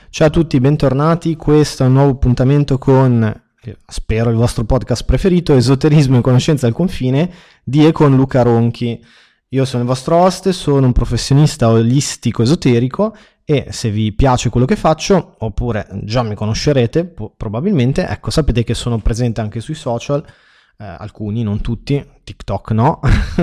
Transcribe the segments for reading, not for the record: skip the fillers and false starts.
Ciao a tutti, bentornati. Questo è un nuovo appuntamento con, spero, il vostro podcast preferito, Esoterismo e Conoscenza al Confine, di e con Luca Ronchi. Io sono il vostro host, sono un professionista olistico esoterico e se vi piace quello che faccio, oppure già mi conoscerete probabilmente, ecco, sapete che sono presente anche sui social, alcuni, non tutti, TikTok no,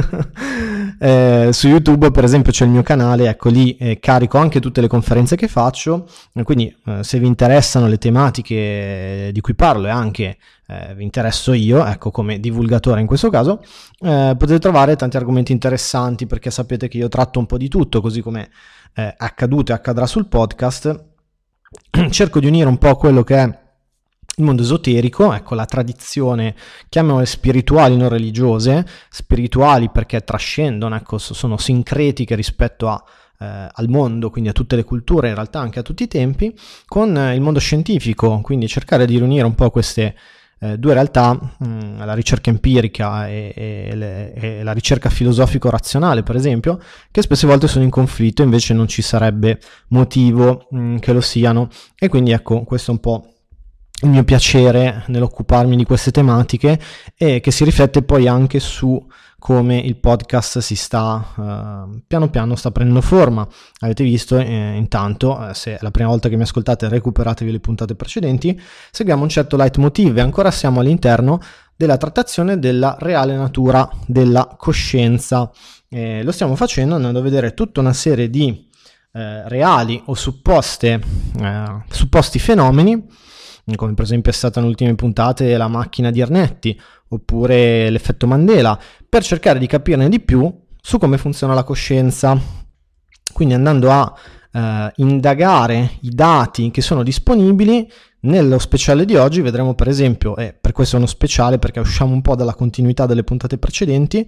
su YouTube per esempio c'è il mio canale, ecco lì carico anche tutte le conferenze che faccio, quindi se vi interessano le tematiche di cui parlo e anche vi interesso io, ecco, come divulgatore in questo caso, potete trovare tanti argomenti interessanti, perché sapete che io tratto un po' di tutto, così come è accaduto e accadrà sul podcast. Cerco di unire un po' quello che è il mondo esoterico, ecco, la tradizione, chiamiamole spirituali, non religiose, spirituali perché trascendono, ecco, sono sincretiche rispetto al mondo, quindi a tutte le culture, in realtà anche a tutti i tempi, con il mondo scientifico, quindi cercare di riunire un po' queste due realtà, la ricerca empirica e la ricerca filosofico-razionale, per esempio, che spesse volte sono in conflitto, invece non ci sarebbe motivo che lo siano, e quindi ecco, questo è un po' il mio piacere nell'occuparmi di queste tematiche, e che si riflette poi anche su come il podcast si sta piano piano sta prendendo forma. Avete visto, intanto, se è la prima volta che mi ascoltate, recuperatevi le puntate precedenti, seguiamo un certo leitmotiv e ancora siamo all'interno della trattazione della reale natura della coscienza. Lo stiamo facendo andando a vedere tutta una serie di reali o supposti fenomeni, come per esempio è stata nelle ultime puntate la macchina di Ernetti oppure l'effetto Mandela, per cercare di capirne di più su come funziona la coscienza, quindi andando a indagare i dati che sono disponibili. Nello speciale di oggi vedremo per esempio, e per questo è uno speciale perché usciamo un po' dalla continuità delle puntate precedenti,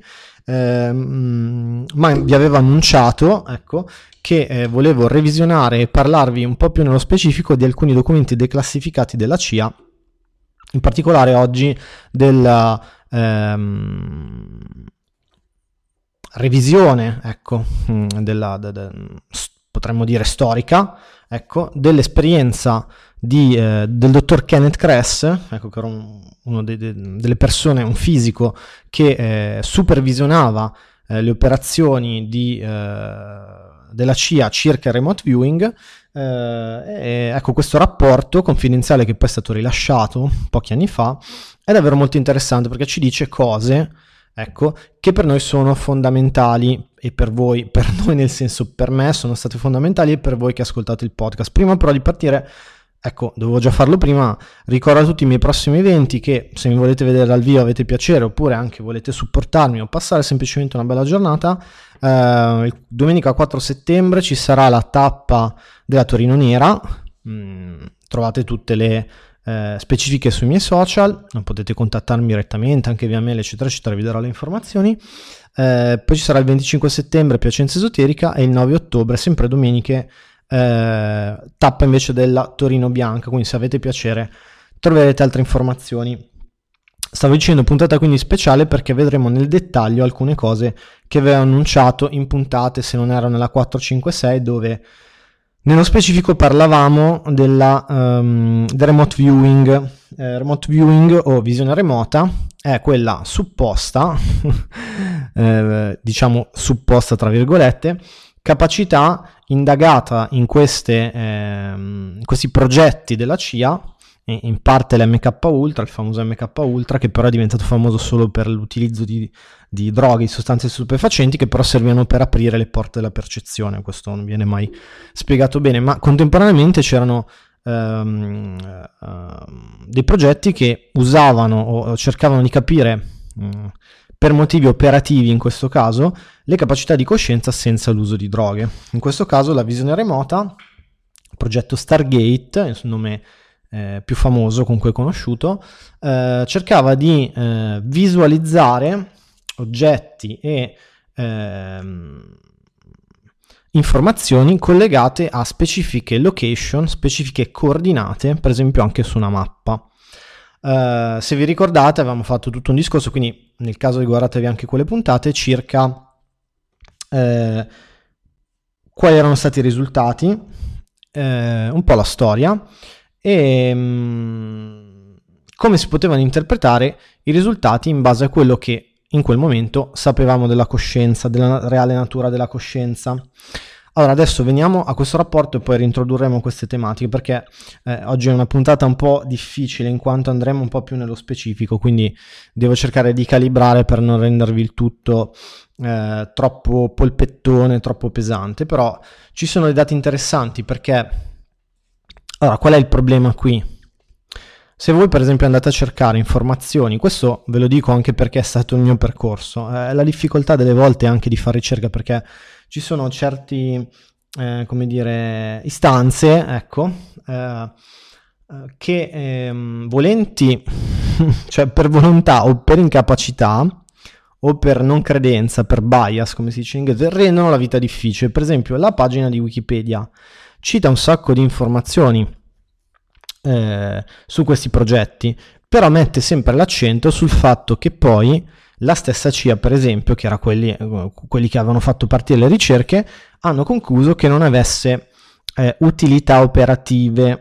ma vi avevo annunciato, ecco, che volevo revisionare e parlarvi un po' più nello specifico di alcuni documenti declassificati della CIA, in particolare oggi della revisione, ecco, potremmo dire storica, ecco, dell'esperienza del dottor Kenneth Kress, ecco, che era uno delle persone, un fisico che supervisionava le operazioni della CIA circa il remote viewing. Ecco, questo rapporto confidenziale, che poi è stato rilasciato pochi anni fa, è davvero molto interessante perché ci dice cose, ecco, che per noi sono fondamentali, e per voi, per noi nel senso, per me sono state fondamentali, e per voi che ascoltate il podcast. Prima però di partire, ecco, dovevo già farlo prima, ricordo a tutti i miei prossimi eventi che, se mi volete vedere dal vivo avete piacere, oppure anche volete supportarmi o passare semplicemente una bella giornata, domenica 4 settembre ci sarà la tappa della Torino Nera, trovate tutte le specifiche sui miei social, potete contattarmi direttamente anche via mail eccetera eccetera, vi darò le informazioni. Poi ci sarà il 25 settembre Piacenza Esoterica, e il 9 ottobre, sempre domeniche, tappa invece della Torino Bianca, quindi se avete piacere troverete altre informazioni. Stavo dicendo puntata quindi speciale perché vedremo nel dettaglio alcune cose che avevo annunciato in puntate, se non erano nella 456, dove nello specifico parlavamo del remote viewing. Remote viewing o visione remota è quella supposta, diciamo supposta tra virgolette, capacità indagata in questi progetti della CIA, in parte l'MK Ultra, il famoso MK Ultra, che però è diventato famoso solo per l'utilizzo di droghe, di sostanze stupefacenti, che però servivano per aprire le porte della percezione. Questo non viene mai spiegato bene, ma contemporaneamente c'erano dei progetti che usavano o cercavano di capire per motivi operativi, in questo caso, le capacità di coscienza senza l'uso di droghe. In questo caso la visione remota, il progetto Stargate, il nome più famoso con cui è conosciuto, cercava di visualizzare oggetti e informazioni collegate a specifiche location, specifiche coordinate, per esempio anche su una mappa. Se vi ricordate avevamo fatto tutto un discorso, quindi nel caso riguardatevi anche quelle puntate, circa quali erano stati i risultati un po' la storia e come si potevano interpretare i risultati in base a quello che in quel momento sapevamo della coscienza, della reale natura della coscienza. Allora, adesso veniamo a questo rapporto e poi reintrodurremo queste tematiche, perché oggi è una puntata un po' difficile in quanto andremo un po' più nello specifico, quindi devo cercare di calibrare per non rendervi il tutto troppo polpettone, troppo pesante, però ci sono dei dati interessanti perché, allora, qual è il problema qui? Se voi per esempio andate a cercare informazioni, questo ve lo dico anche perché è stato il mio percorso, la difficoltà delle volte anche di fare ricerca, perché ci sono certi, come dire, istanze, ecco, che volenti, cioè per volontà o per incapacità o per non credenza, per bias, come si dice in inglese, rendono la vita difficile. Per esempio, la pagina di Wikipedia cita un sacco di informazioni su questi progetti, però mette sempre l'accento sul fatto che poi la stessa CIA, per esempio, che era quelli che avevano fatto partire le ricerche, hanno concluso che non avesse utilità operative,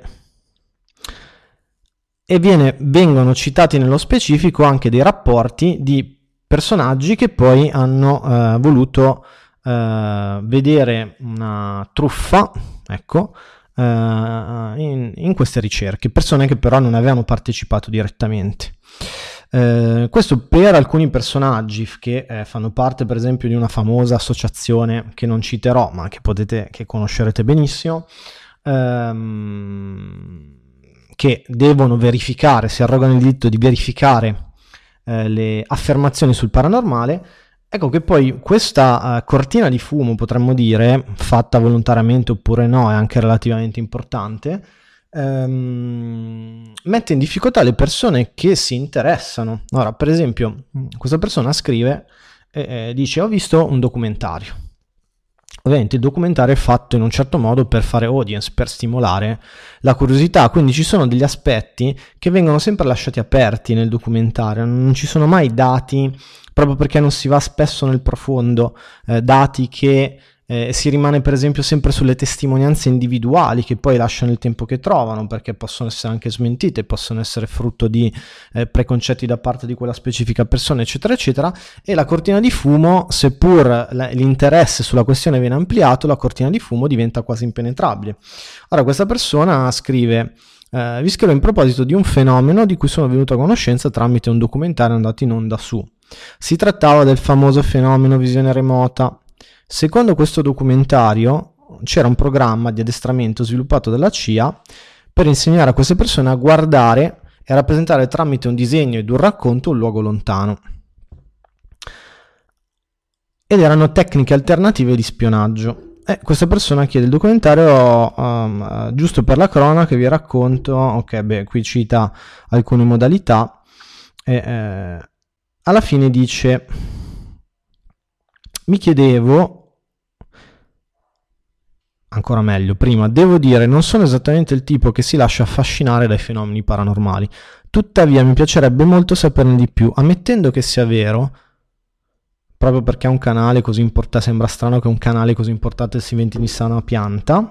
e vengono citati nello specifico anche dei rapporti di personaggi che poi hanno voluto vedere una truffa, ecco, in queste ricerche, persone che però non avevano partecipato direttamente. Questo per alcuni personaggi che fanno parte per esempio di una famosa associazione che non citerò ma che conoscerete benissimo, che devono verificare, si arrogano il diritto di verificare le affermazioni sul paranormale. Ecco che poi questa cortina di fumo, potremmo dire, fatta volontariamente oppure no, è anche relativamente importante, mette in difficoltà le persone che si interessano. Ora, per esempio, questa persona scrive e dice: ho visto un documentario. Ovviamente il documentario è fatto in un certo modo per fare audience, per stimolare la curiosità, quindi ci sono degli aspetti che vengono sempre lasciati aperti nel documentario, non ci sono mai dati, proprio perché non si va spesso nel profondo, dati che si rimane per esempio sempre sulle testimonianze individuali che poi lasciano il tempo che trovano, perché possono essere anche smentite, possono essere frutto di preconcetti da parte di quella specifica persona, eccetera eccetera. E la cortina di fumo, seppur l'interesse sulla questione viene ampliato, la cortina di fumo diventa quasi impenetrabile. Ora, questa persona scrive: vi scrivo in proposito di un fenomeno di cui sono venuto a conoscenza tramite un documentario andato in onda su. Si trattava del famoso fenomeno visione remota. Secondo questo documentario c'era un programma di addestramento sviluppato dalla CIA per insegnare a queste persone a guardare e rappresentare tramite un disegno ed un racconto un luogo lontano. Ed erano tecniche alternative di spionaggio. Questa persona chiede il documentario, giusto per la cronaca vi racconto, qui cita alcune modalità, alla fine dice: mi chiedevo, ancora meglio, prima, devo dire, non sono esattamente il tipo che si lascia affascinare dai fenomeni paranormali, tuttavia mi piacerebbe molto saperne di più, ammettendo che sia vero, proprio perché è un canale così importante, sembra strano che un canale così importante si inventi di sana pianta.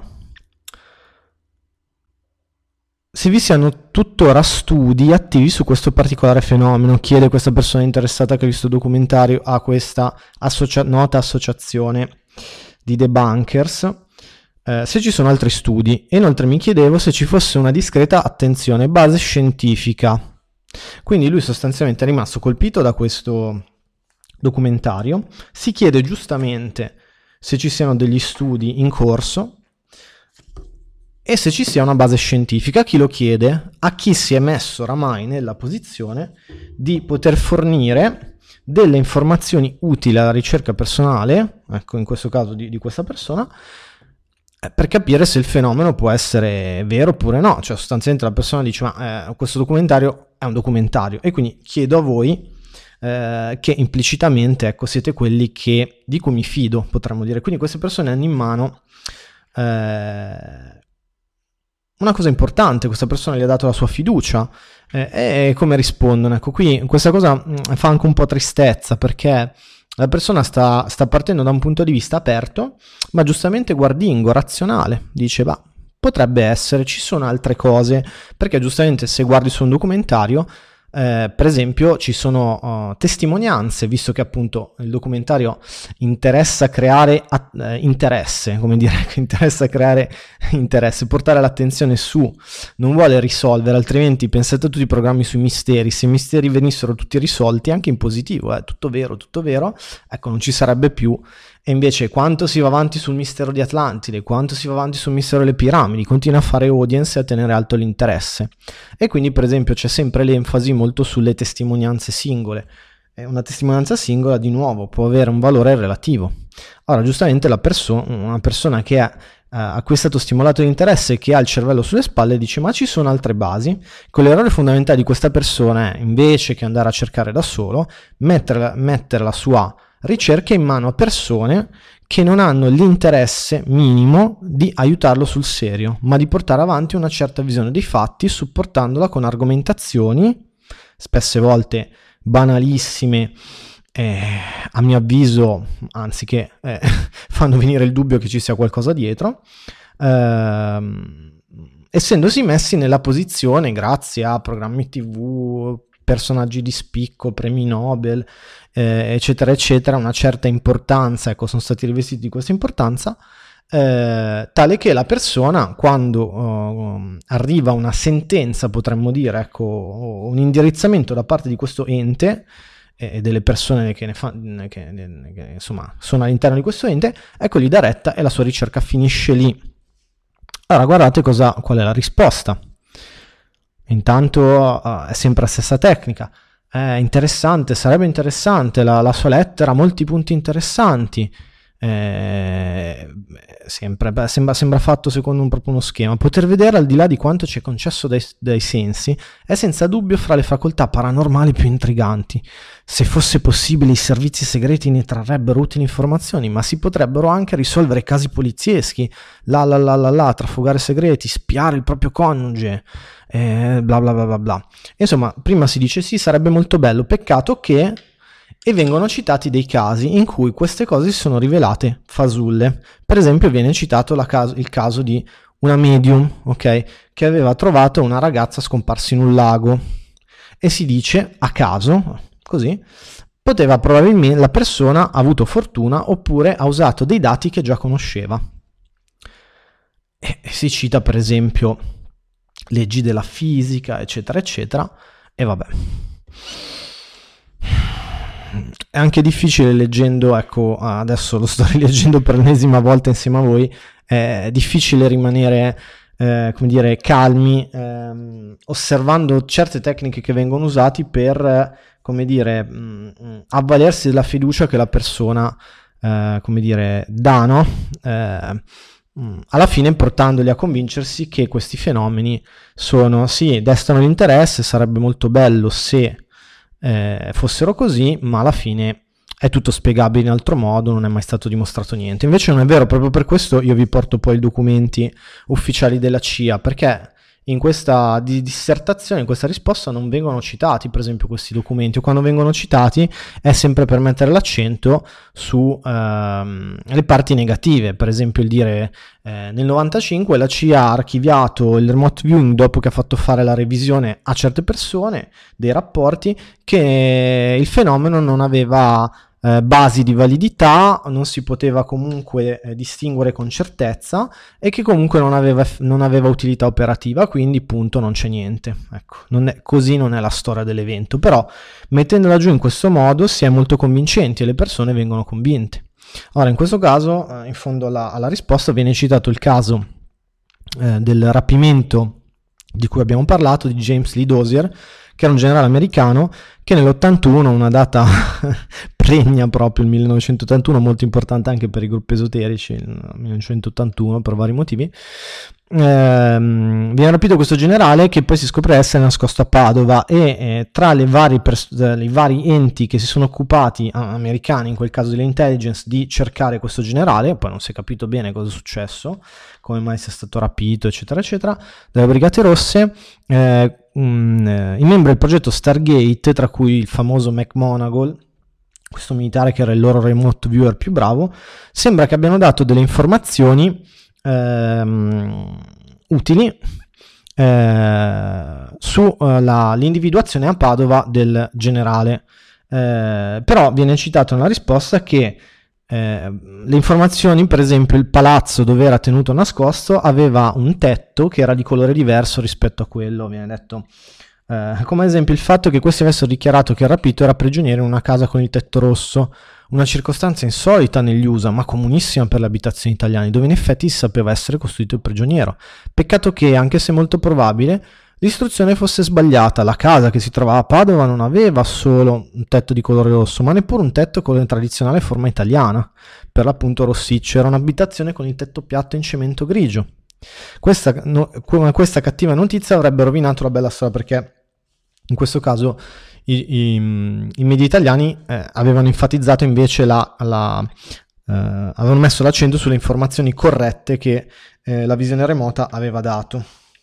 Se vi siano tuttora studi attivi su questo particolare fenomeno, chiede questa persona interessata che ha visto il documentario a questa nota associazione di debunkers, se ci sono altri studi. E inoltre mi chiedevo se ci fosse una discreta, attenzione, base scientifica. Quindi lui sostanzialmente è rimasto colpito da questo documentario, si chiede giustamente se ci siano degli studi in corso e se ci sia una base scientifica. Chi lo chiede? A chi si è messo oramai nella posizione di poter fornire delle informazioni utili alla ricerca personale, ecco, in questo caso di questa persona, per capire se il fenomeno può essere vero oppure no. Cioè sostanzialmente la persona dice: ma questo documentario è un documentario, e quindi chiedo a voi che implicitamente, ecco, siete quelli di cui mi fido, potremmo dire. Quindi queste persone hanno in mano una cosa importante, questa persona gli ha dato la sua fiducia, e come rispondono? Ecco, qui questa cosa fa anche un po' tristezza, perché la persona sta partendo da un punto di vista aperto, ma giustamente guardingo, razionale, dice: Potrebbe essere, ci sono altre cose, perché giustamente se guardi su un documentario, per esempio ci sono testimonianze, visto che appunto il documentario interessa creare interesse, come dire, interessa creare interesse, portare l'attenzione su, non vuole risolvere, altrimenti pensate a tutti i programmi sui misteri, se i misteri venissero tutti risolti, anche in positivo, tutto vero, ecco, non ci sarebbe più. E invece quanto si va avanti sul mistero di Atlantide, quanto si va avanti sul mistero delle piramidi, continua a fare audience e a tenere alto l'interesse. E quindi per esempio c'è sempre l'enfasi molto sulle testimonianze singole. E una testimonianza singola di nuovo può avere un valore relativo. Ora giustamente una persona che ha acquistato stimolato l'interesse, che ha il cervello sulle spalle, dice ma ci sono altre basi. Con l'errore fondamentale di questa persona è, invece che andare a cercare da solo, mettere la sua ricerche in mano a persone che non hanno l'interesse minimo di aiutarlo sul serio, ma di portare avanti una certa visione dei fatti, supportandola con argomentazioni, spesse volte banalissime, a mio avviso, anzi che fanno venire il dubbio che ci sia qualcosa dietro, essendosi messi nella posizione, grazie a programmi TV, personaggi di spicco, premi Nobel, eccetera eccetera, una certa importanza, ecco, sono stati rivestiti di questa importanza, tale che la persona, quando arriva una sentenza, potremmo dire, ecco, un indirizzamento da parte di questo ente e delle persone che insomma sono all'interno di questo ente, ecco, gli dà retta e la sua ricerca finisce lì. Allora guardate qual è la risposta. Intanto è sempre la stessa tecnica. È interessante, sarebbe interessante, la sua lettera ha molti punti interessanti, sembra fatto secondo proprio uno schema. Poter vedere al di là di quanto ci è concesso dai sensi è senza dubbio fra le facoltà paranormali più intriganti. Se fosse possibile, i servizi segreti ne trarrebbero utili informazioni, ma si potrebbero anche risolvere casi polizieschi, trafugare segreti, spiare il proprio coniuge, bla bla bla bla bla. Insomma, prima si dice sì, sarebbe molto bello, peccato che... E vengono citati dei casi in cui queste cose si sono rivelate fasulle. Per esempio viene citato il caso di una medium, ok, che aveva trovato una ragazza scomparsa in un lago, e si dice a caso, così, poteva probabilmente, la persona ha avuto fortuna oppure ha usato dei dati che già conosceva. E si cita per esempio leggi della fisica, eccetera eccetera, e vabbè. È anche difficile leggendo, ecco, adesso lo sto rileggendo per l'ennesima volta insieme a voi, è difficile rimanere, come dire, calmi, osservando certe tecniche che vengono usate per, come dire, avvalersi della fiducia che la persona, come dire, dà, no? Alla fine portandoli a convincersi che questi fenomeni destano l'interesse, sarebbe molto bello se fossero così, ma alla fine è tutto spiegabile in altro modo, non è mai stato dimostrato niente. Invece non è vero, proprio per questo io vi porto poi i documenti ufficiali della CIA, perché in questa dissertazione, in questa risposta non vengono citati per esempio questi documenti, o quando vengono citati è sempre per mettere l'accento su le parti negative. Per esempio il dire nel 95 la CIA ha archiviato il remote viewing dopo che ha fatto fare la revisione a certe persone dei rapporti, che il fenomeno non aveva basi di validità, non si poteva comunque distinguere con certezza, e che comunque non aveva utilità operativa, quindi punto, non c'è niente. Ecco, così non è la storia dell'evento, però mettendola giù in questo modo si è molto convincenti e le persone vengono convinte. Ora, in questo caso, in fondo alla risposta viene citato il caso del rapimento di cui abbiamo parlato, di James Lee Dozier, che era un generale americano che nell'81, una data pregna proprio il 1981, molto importante anche per i gruppi esoterici, il 1981 per vari motivi, viene rapito questo generale che poi si scopre essere nascosto a Padova, e tra i vari enti che si sono occupati, americani in quel caso delle intelligence, di cercare questo generale, poi non si è capito bene cosa è successo, come mai sia stato rapito, eccetera eccetera, dalle Brigate Rosse, i membri del progetto Stargate, tra cui il famoso McMonagall, questo militare che era il loro remote viewer più bravo, sembra che abbiano dato delle informazioni utili sull'individuazione a Padova del generale. Però viene citato nella risposta che le informazioni, per esempio il palazzo dove era tenuto nascosto aveva un tetto che era di colore diverso rispetto a quello, viene detto, come ad esempio il fatto che questi avessero dichiarato che il rapito era prigioniero in una casa con il tetto rosso, una circostanza insolita negli USA ma comunissima per le abitazioni italiane, dove in effetti si sapeva essere costituito il prigioniero. Peccato che, anche se molto probabile, l'istruzione fosse sbagliata. La casa che si trovava a Padova non aveva solo un tetto di colore rosso, ma neppure un tetto con la tradizionale forma italiana, per l'appunto rossiccio. Era un'abitazione con il tetto piatto in cemento grigio. Questa cattiva notizia avrebbe rovinato la bella storia, perché in questo caso i media italiani avevano enfatizzato invece avevano messo l'accento sulle informazioni corrette che la visione remota aveva dato.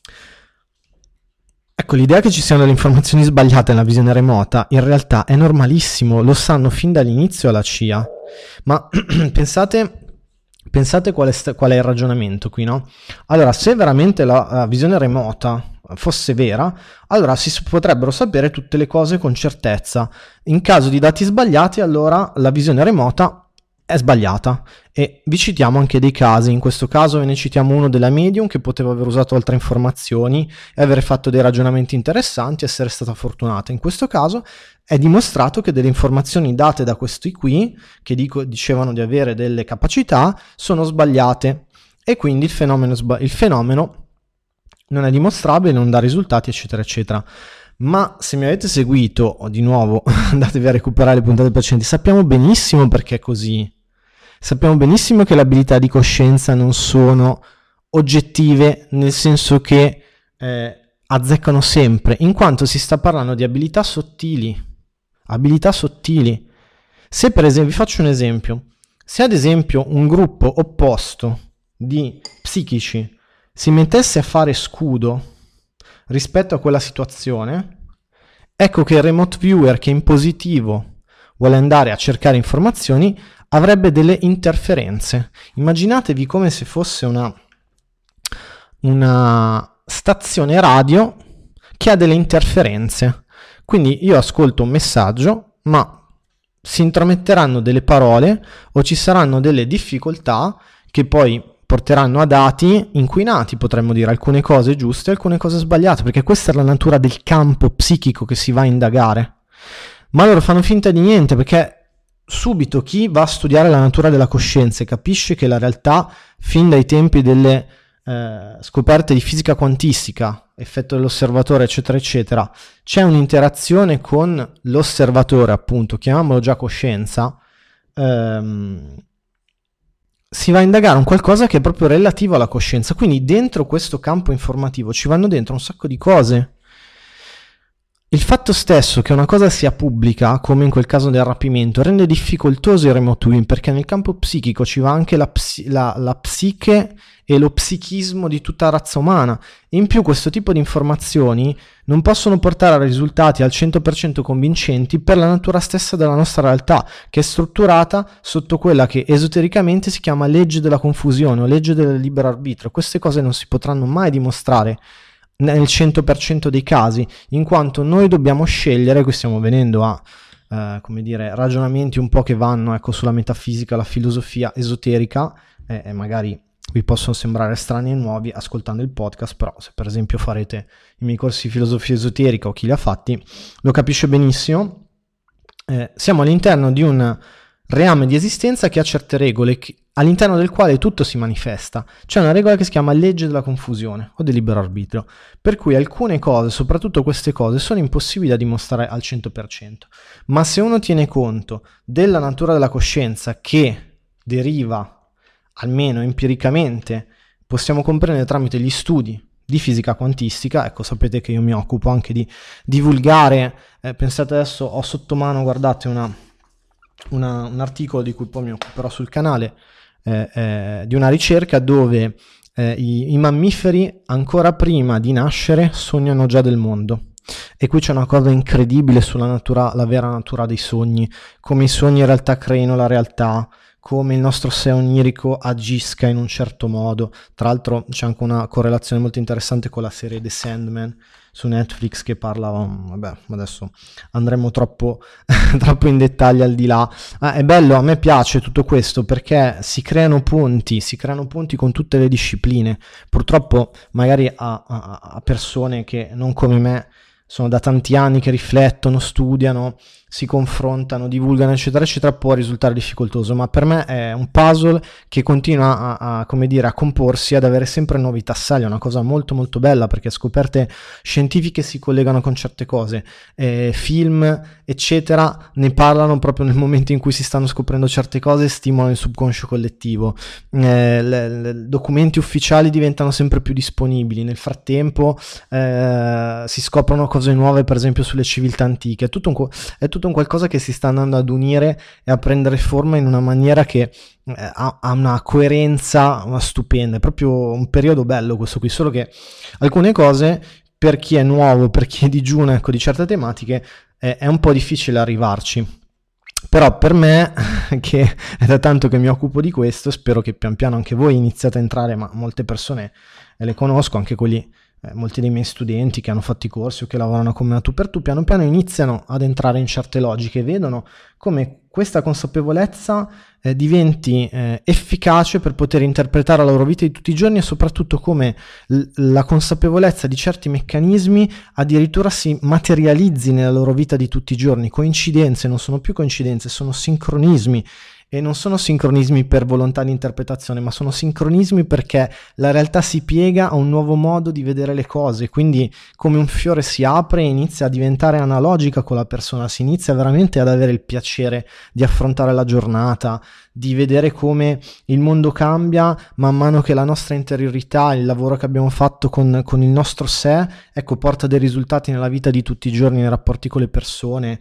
Ecco, l'idea che ci siano delle informazioni sbagliate nella visione remota in realtà è normalissimo, lo sanno fin dall'inizio alla CIA, ma pensate qual è il ragionamento qui, no? Allora, se veramente la visione remota fosse vera, allora si potrebbero sapere tutte le cose con certezza. In caso di dati sbagliati, allora la visione remota è sbagliata, e vi citiamo anche dei casi. In questo caso ve ne citiamo uno della Medium, che poteva aver usato altre informazioni e aver fatto dei ragionamenti interessanti, essere stata fortunata. In questo caso è dimostrato che delle informazioni date da questi qui, che dicevano di avere delle capacità, sono sbagliate, e quindi il fenomeno non è dimostrabile, non dà risultati, eccetera eccetera. Ma se mi avete seguito, di nuovo andatevi a recuperare le puntate precedenti, sappiamo benissimo perché è così. Sappiamo benissimo che le abilità di coscienza non sono oggettive, nel senso che azzeccano sempre, in quanto si sta parlando di abilità sottili. Abilità sottili. Se per esempio, vi faccio un esempio, se ad esempio un gruppo opposto di psichici si mettesse a fare scudo rispetto a quella situazione, ecco che il remote viewer, che in positivo vuole andare a cercare informazioni, avrebbe delle interferenze. Immaginatevi come se fosse una stazione radio che ha delle interferenze. Quindi io ascolto un messaggio, ma si intrometteranno delle parole o ci saranno delle difficoltà che poi porteranno a dati inquinati, potremmo dire, alcune cose giuste, alcune cose sbagliate, perché questa è la natura del campo psichico che si va a indagare. Ma loro fanno finta di niente, perché subito chi va a studiare la natura della coscienza e capisce che la realtà, fin dai tempi delle scoperte di fisica quantistica, effetto dell'osservatore, eccetera, eccetera, c'è un'interazione con l'osservatore, appunto, chiamiamolo già coscienza, si va a indagare un qualcosa che è proprio relativo alla coscienza. Quindi dentro questo campo informativo ci vanno dentro un sacco di cose. Il fatto stesso che una cosa sia pubblica, come in quel caso del rapimento, rende difficoltoso il remote viewing, perché nel campo psichico ci va anche la psiche e lo psichismo di tutta la razza umana. In più questo tipo di informazioni non possono portare a risultati al 100% convincenti per la natura stessa della nostra realtà, che è strutturata sotto quella che esotericamente si chiama legge della confusione o legge del libero arbitrio. Queste cose non si potranno mai dimostrare nel 100% dei casi, in quanto noi dobbiamo scegliere. Qui stiamo venendo a come dire, ragionamenti un po' che vanno, ecco, sulla metafisica, la filosofia esoterica, e magari vi possono sembrare strani e nuovi ascoltando il podcast, però se per esempio farete i miei corsi di filosofia esoterica o chi li ha fatti lo capisce benissimo. Siamo all'interno di un reame di esistenza che ha certe regole, all'interno del quale tutto si manifesta. C'è una regola che si chiama legge della confusione o del libero arbitrio, per cui alcune cose, soprattutto queste cose, sono impossibili da dimostrare al 100%, ma se uno tiene conto della natura della coscienza, che deriva, almeno empiricamente, possiamo comprendere tramite gli studi di fisica quantistica. Ecco, sapete che io mi occupo anche di divulgare, pensate, adesso ho sotto mano, guardate, un articolo di cui poi mi occuperò sul canale, di una ricerca dove i mammiferi ancora prima di nascere sognano già del mondo. E qui c'è una cosa incredibile sulla natura, la vera natura dei sogni, come i sogni in realtà creino la realtà, come il nostro sé onirico agisca in un certo modo. Tra l'altro c'è anche una correlazione molto interessante con la serie The Sandman su Netflix che parla, vabbè, adesso andremo troppo in dettagli al di là. È bello, a me piace tutto questo perché si creano ponti con tutte le discipline. Purtroppo magari a persone che non come me sono da tanti anni che riflettono, studiano, si confrontano, divulgano, eccetera, eccetera, può risultare difficoltoso, ma per me è un puzzle che continua come dire, a comporsi, ad avere sempre nuovi tasselli. È una cosa molto molto bella perché scoperte scientifiche si collegano con certe cose, film, eccetera, ne parlano proprio nel momento in cui si stanno scoprendo certe cose, stimolano il subconscio collettivo. Documenti ufficiali diventano sempre più disponibili, nel frattempo si scoprono cose nuove, per esempio sulle civiltà antiche. È tutto un qualcosa che si sta andando ad unire e a prendere forma in una maniera che ha una coerenza stupenda. È proprio un periodo bello questo qui, solo che alcune cose, per chi è nuovo, per chi è digiuno, ecco, di certe tematiche, è un po' difficile arrivarci. Però per me, che è da tanto che mi occupo di questo, spero che pian piano anche voi iniziate a entrare, ma molte persone le conosco, anche quelli, molti dei miei studenti che hanno fatto i corsi o che lavorano con me a tu per tu, piano piano iniziano ad entrare in certe logiche, vedono come questa consapevolezza diventi efficace per poter interpretare la loro vita di tutti i giorni, e soprattutto come la consapevolezza di certi meccanismi addirittura si materializzi nella loro vita di tutti i giorni. Coincidenze non sono più coincidenze, sono sincronismi. E non sono sincronismi per volontà di interpretazione, ma sono sincronismi perché la realtà si piega a un nuovo modo di vedere le cose. Quindi come un fiore si apre e inizia a diventare analogica con la persona, si inizia veramente ad avere il piacere di affrontare la giornata, di vedere come il mondo cambia man mano che la nostra interiorità, il lavoro che abbiamo fatto con il nostro sé, ecco, porta dei risultati nella vita di tutti i giorni, nei rapporti con le persone,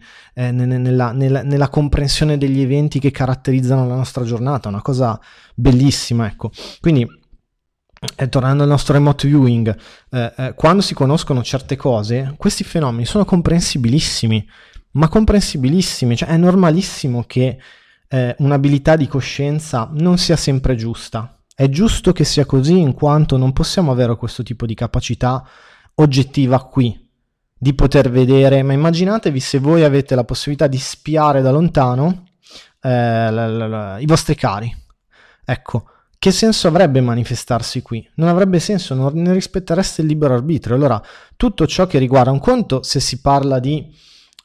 nella comprensione degli eventi che caratterizzano la nostra giornata. Una cosa bellissima, ecco. Quindi tornando al nostro remote viewing, quando si conoscono certe cose, questi fenomeni sono comprensibilissimi, ma comprensibilissimi, cioè è normalissimo che un'abilità di coscienza non sia sempre giusta. È giusto che sia così, in quanto non possiamo avere questo tipo di capacità oggettiva qui, di poter vedere. Ma immaginatevi se voi avete la possibilità di spiare da lontano i vostri cari. Ecco, che senso avrebbe manifestarsi qui? Non avrebbe senso, non ne rispettereste il libero arbitrio. Allora, tutto ciò che riguarda un conto, se si parla di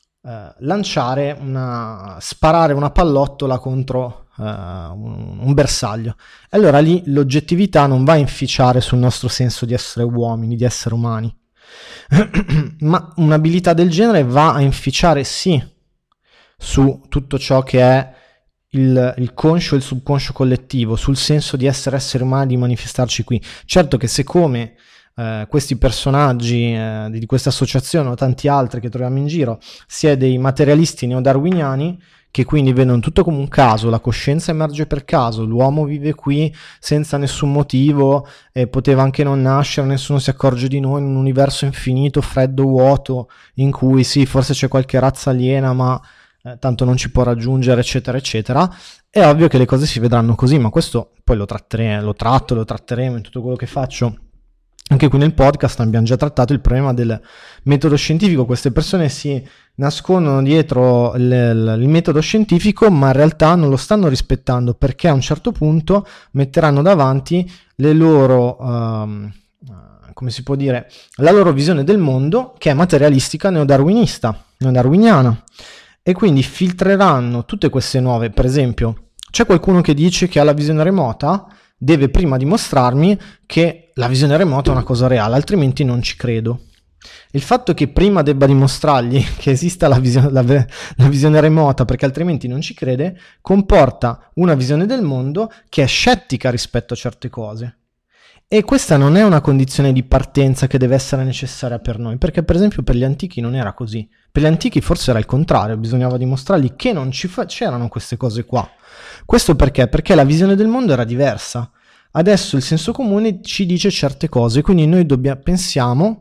sparare una pallottola contro un bersaglio, allora lì l'oggettività non va a inficiare sul nostro senso di essere uomini, di essere umani, ma un'abilità del genere va a inficiare sì su tutto ciò che è il conscio e il subconscio collettivo, sul senso di essere esseri umani, di manifestarci qui. Certo che siccome questi personaggi di questa associazione o tanti altri che troviamo in giro, si è dei materialisti neodarwiniani che quindi vedono tutto come un caso, la coscienza emerge per caso, l'uomo vive qui senza nessun motivo, poteva anche non nascere, nessuno si accorge di noi in un universo infinito, freddo, vuoto, in cui sì, forse c'è qualche razza aliena, ma tanto non ci può raggiungere, eccetera, eccetera. È ovvio che le cose si vedranno così, ma questo poi lo tratteremo in tutto quello che faccio. Anche qui nel podcast abbiamo già trattato il problema del metodo scientifico. Queste persone si nascondono dietro il metodo scientifico, ma in realtà non lo stanno rispettando, perché a un certo punto metteranno davanti le loro, come si può dire, la loro visione del mondo, che è materialistica, neodarwiniana, e quindi filtreranno tutte queste nuove. Per esempio, c'è qualcuno che dice che ha la visione remota, deve prima dimostrarmi che la visione remota è una cosa reale, altrimenti non ci credo. Il fatto che prima debba dimostrargli che esista la visione remota, perché altrimenti non ci crede, comporta una visione del mondo che è scettica rispetto a certe cose. E questa non è una condizione di partenza che deve essere necessaria per noi, perché per esempio per gli antichi non era così. Per gli antichi forse era il contrario, bisognava dimostrargli che non c'erano queste cose qua. Questo perché? Perché la visione del mondo era diversa. Adesso il senso comune ci dice certe cose, quindi noi pensiamo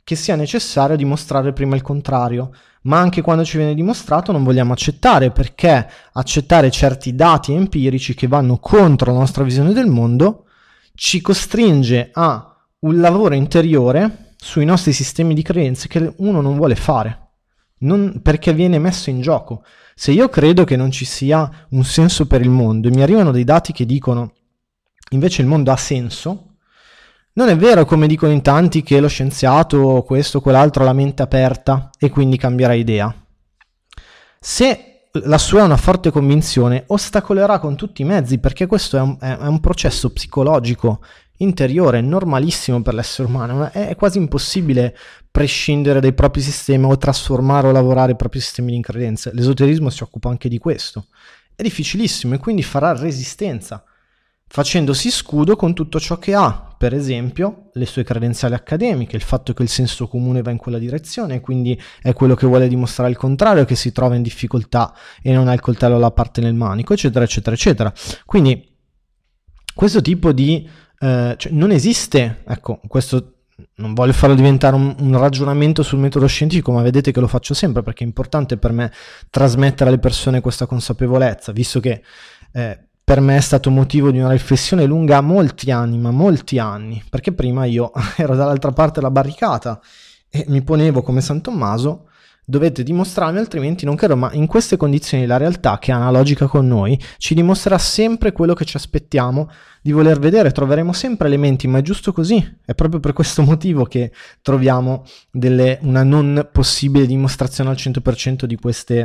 che sia necessario dimostrare prima il contrario, ma anche quando ci viene dimostrato non vogliamo accettare, perché accettare certi dati empirici che vanno contro la nostra visione del mondo ci costringe a un lavoro interiore sui nostri sistemi di credenze che uno non vuole fare, perché viene messo in gioco. Se io credo che non ci sia un senso per il mondo e mi arrivano dei dati che dicono invece il mondo ha senso, non è vero, come dicono in tanti, che lo scienziato, questo o quell'altro, ha la mente aperta e quindi cambierà idea. Se la sua è una forte convinzione, ostacolerà con tutti i mezzi, perché questo è un processo psicologico interiore, normalissimo per l'essere umano. È quasi impossibile prescindere dai propri sistemi o trasformare o lavorare i propri sistemi di credenze. L'esoterismo si occupa anche di questo. È difficilissimo e quindi farà resistenza, facendosi scudo con tutto ciò che ha, per esempio le sue credenziali accademiche, il fatto che il senso comune va in quella direzione e quindi è quello che vuole dimostrare il contrario, che si trova in difficoltà e non ha il coltello alla parte nel manico, eccetera, eccetera, eccetera. Quindi questo tipo di... cioè non esiste, ecco, questo non voglio farlo diventare un ragionamento sul metodo scientifico, ma vedete che lo faccio sempre perché è importante per me trasmettere alle persone questa consapevolezza, visto che... per me è stato motivo di una riflessione lunga molti anni, perché prima io ero dall'altra parte della barricata e mi ponevo come San Tommaso: dovete dimostrarmi, altrimenti non credo. Ma in queste condizioni la realtà, che è analogica con noi, ci dimostrerà sempre quello che ci aspettiamo di voler vedere. Troveremo sempre elementi, ma è giusto così. È proprio per questo motivo che troviamo una non possibile dimostrazione al 100% di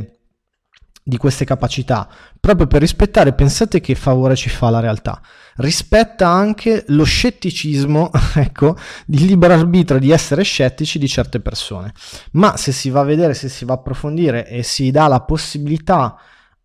queste capacità, proprio per rispettare. Pensate che favore ci fa la realtà: rispetta anche lo scetticismo, ecco, di libero arbitrio, di essere scettici di certe persone. Ma se si va a vedere, se si va a approfondire e si dà la possibilità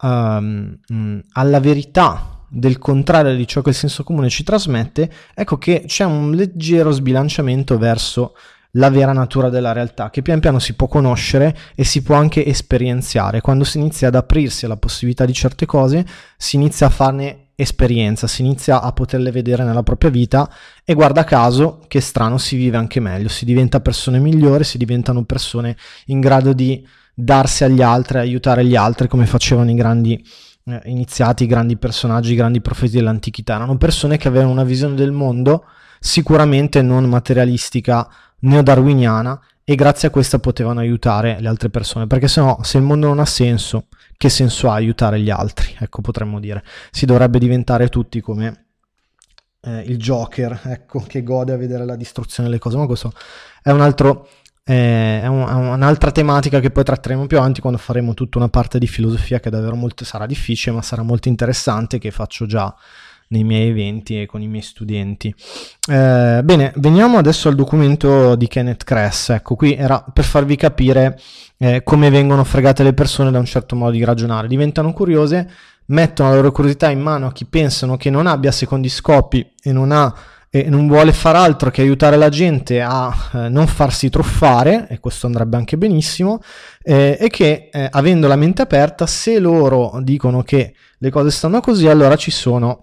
alla verità del contrario di ciò che il senso comune ci trasmette, ecco che c'è un leggero sbilanciamento verso la vera natura della realtà, che pian piano si può conoscere e si può anche esperienziare. Quando si inizia ad aprirsi alla possibilità di certe cose, si inizia a farne esperienza, si inizia a poterle vedere nella propria vita e guarda caso, che strano, si vive anche meglio, si diventa persone migliori, si diventano persone in grado di darsi agli altri, aiutare gli altri, come facevano i grandi iniziati, i grandi personaggi, i grandi profeti dell'antichità. Erano persone che avevano una visione del mondo sicuramente non materialistica, neodarwiniana, e grazie a questa potevano aiutare le altre persone, perché sennò, se il mondo non ha senso, che senso ha aiutare gli altri? Ecco, potremmo dire, si dovrebbe diventare tutti come il Joker, ecco, che gode a vedere la distruzione delle cose. Ma questo è un'altra tematica che poi tratteremo più avanti, quando faremo tutta una parte di filosofia, che davvero sarà difficile, ma sarà molto interessante, che faccio già nei miei eventi e con i miei studenti. Bene, veniamo adesso al documento di Kenneth Kress. Ecco, qui era per farvi capire come vengono fregate le persone da un certo modo di ragionare. Diventano curiose, mettono la loro curiosità in mano a chi pensano che non abbia secondi scopi e non vuole far altro che aiutare la gente a non farsi truffare, e questo andrebbe anche benissimo, e che avendo la mente aperta, se loro dicono che le cose stanno così, allora ci sono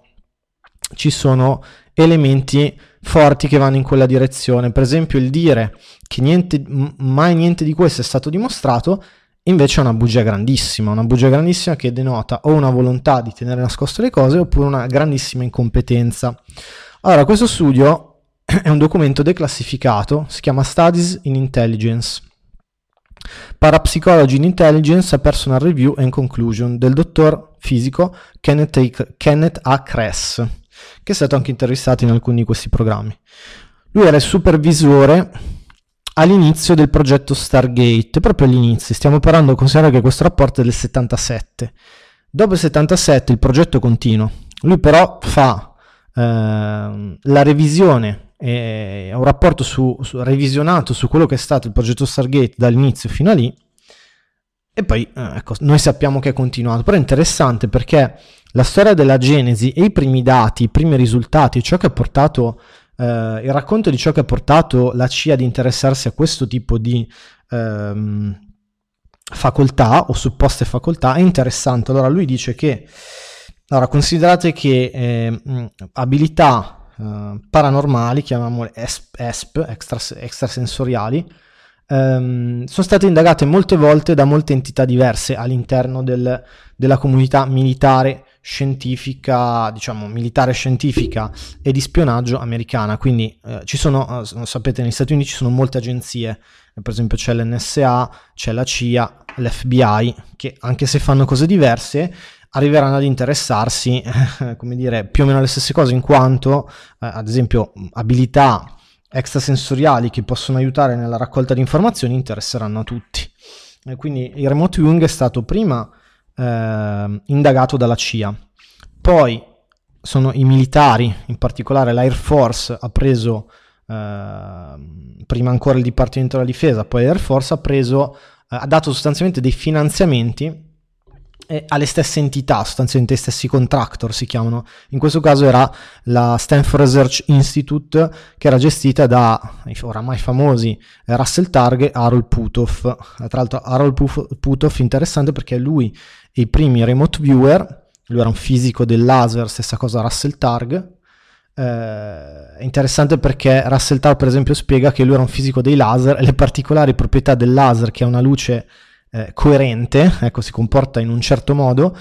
elementi forti che vanno in quella direzione. Per esempio, il dire che mai niente di questo è stato dimostrato invece è una bugia grandissima che denota o una volontà di tenere nascoste le cose oppure una grandissima incompetenza. Allora, questo studio è un documento declassificato, si chiama Studies in Intelligence, Parapsychology in Intelligence, a Personal Review and Conclusion, del dottor fisico Kenneth A. Kress, che è stato anche intervistato in alcuni di questi programmi. Lui era il supervisore all'inizio del progetto Stargate, proprio all'inizio. Stiamo parlando, considerate che questo rapporto è del 77. Dopo il 77 il progetto continua. Lui però fa la revisione, un rapporto revisionato su quello che è stato il progetto Stargate dall'inizio fino a lì, e poi ecco, noi sappiamo che è continuato. Però è interessante perché la storia della genesi e i primi dati, i primi risultati, ciò che ha portato il racconto di ciò che ha portato la CIA ad interessarsi a questo tipo di facoltà o supposte facoltà è interessante. Allora lui dice che, allora, considerate che abilità paranormali, chiamiamole ESP, extrasensoriali, sono state indagate molte volte da molte entità diverse all'interno della comunità militare scientifica, diciamo militare scientifica e di spionaggio americana. Quindi ci sono, sapete, negli Stati Uniti ci sono molte agenzie, per esempio c'è l'NSA, c'è la CIA, l'FBI, che anche se fanno cose diverse arriveranno ad interessarsi, come dire, più o meno le stesse cose, in quanto ad esempio abilità extrasensoriali che possono aiutare nella raccolta di informazioni interesseranno a tutti. Quindi il remote viewing è stato prima indagato dalla CIA, poi sono i militari, in particolare l'Air Force ha preso, prima ancora il Dipartimento della Difesa, poi l'Air Force ha dato sostanzialmente dei finanziamenti alle stesse entità, sostanzialmente i stessi contractor si chiamano. In questo caso era la Stanford Research Institute, che era gestita da oramai famosi Russell Targ e Harold Puthoff. Tra l'altro Harold Puthoff interessante perché lui e i primi remote viewer, lui era un fisico del laser, stessa cosa Russell Targ. È interessante perché Russell Targ per esempio spiega che lui era un fisico dei laser e le particolari proprietà del laser, che è una luce coerente, ecco, si comporta in un certo modo,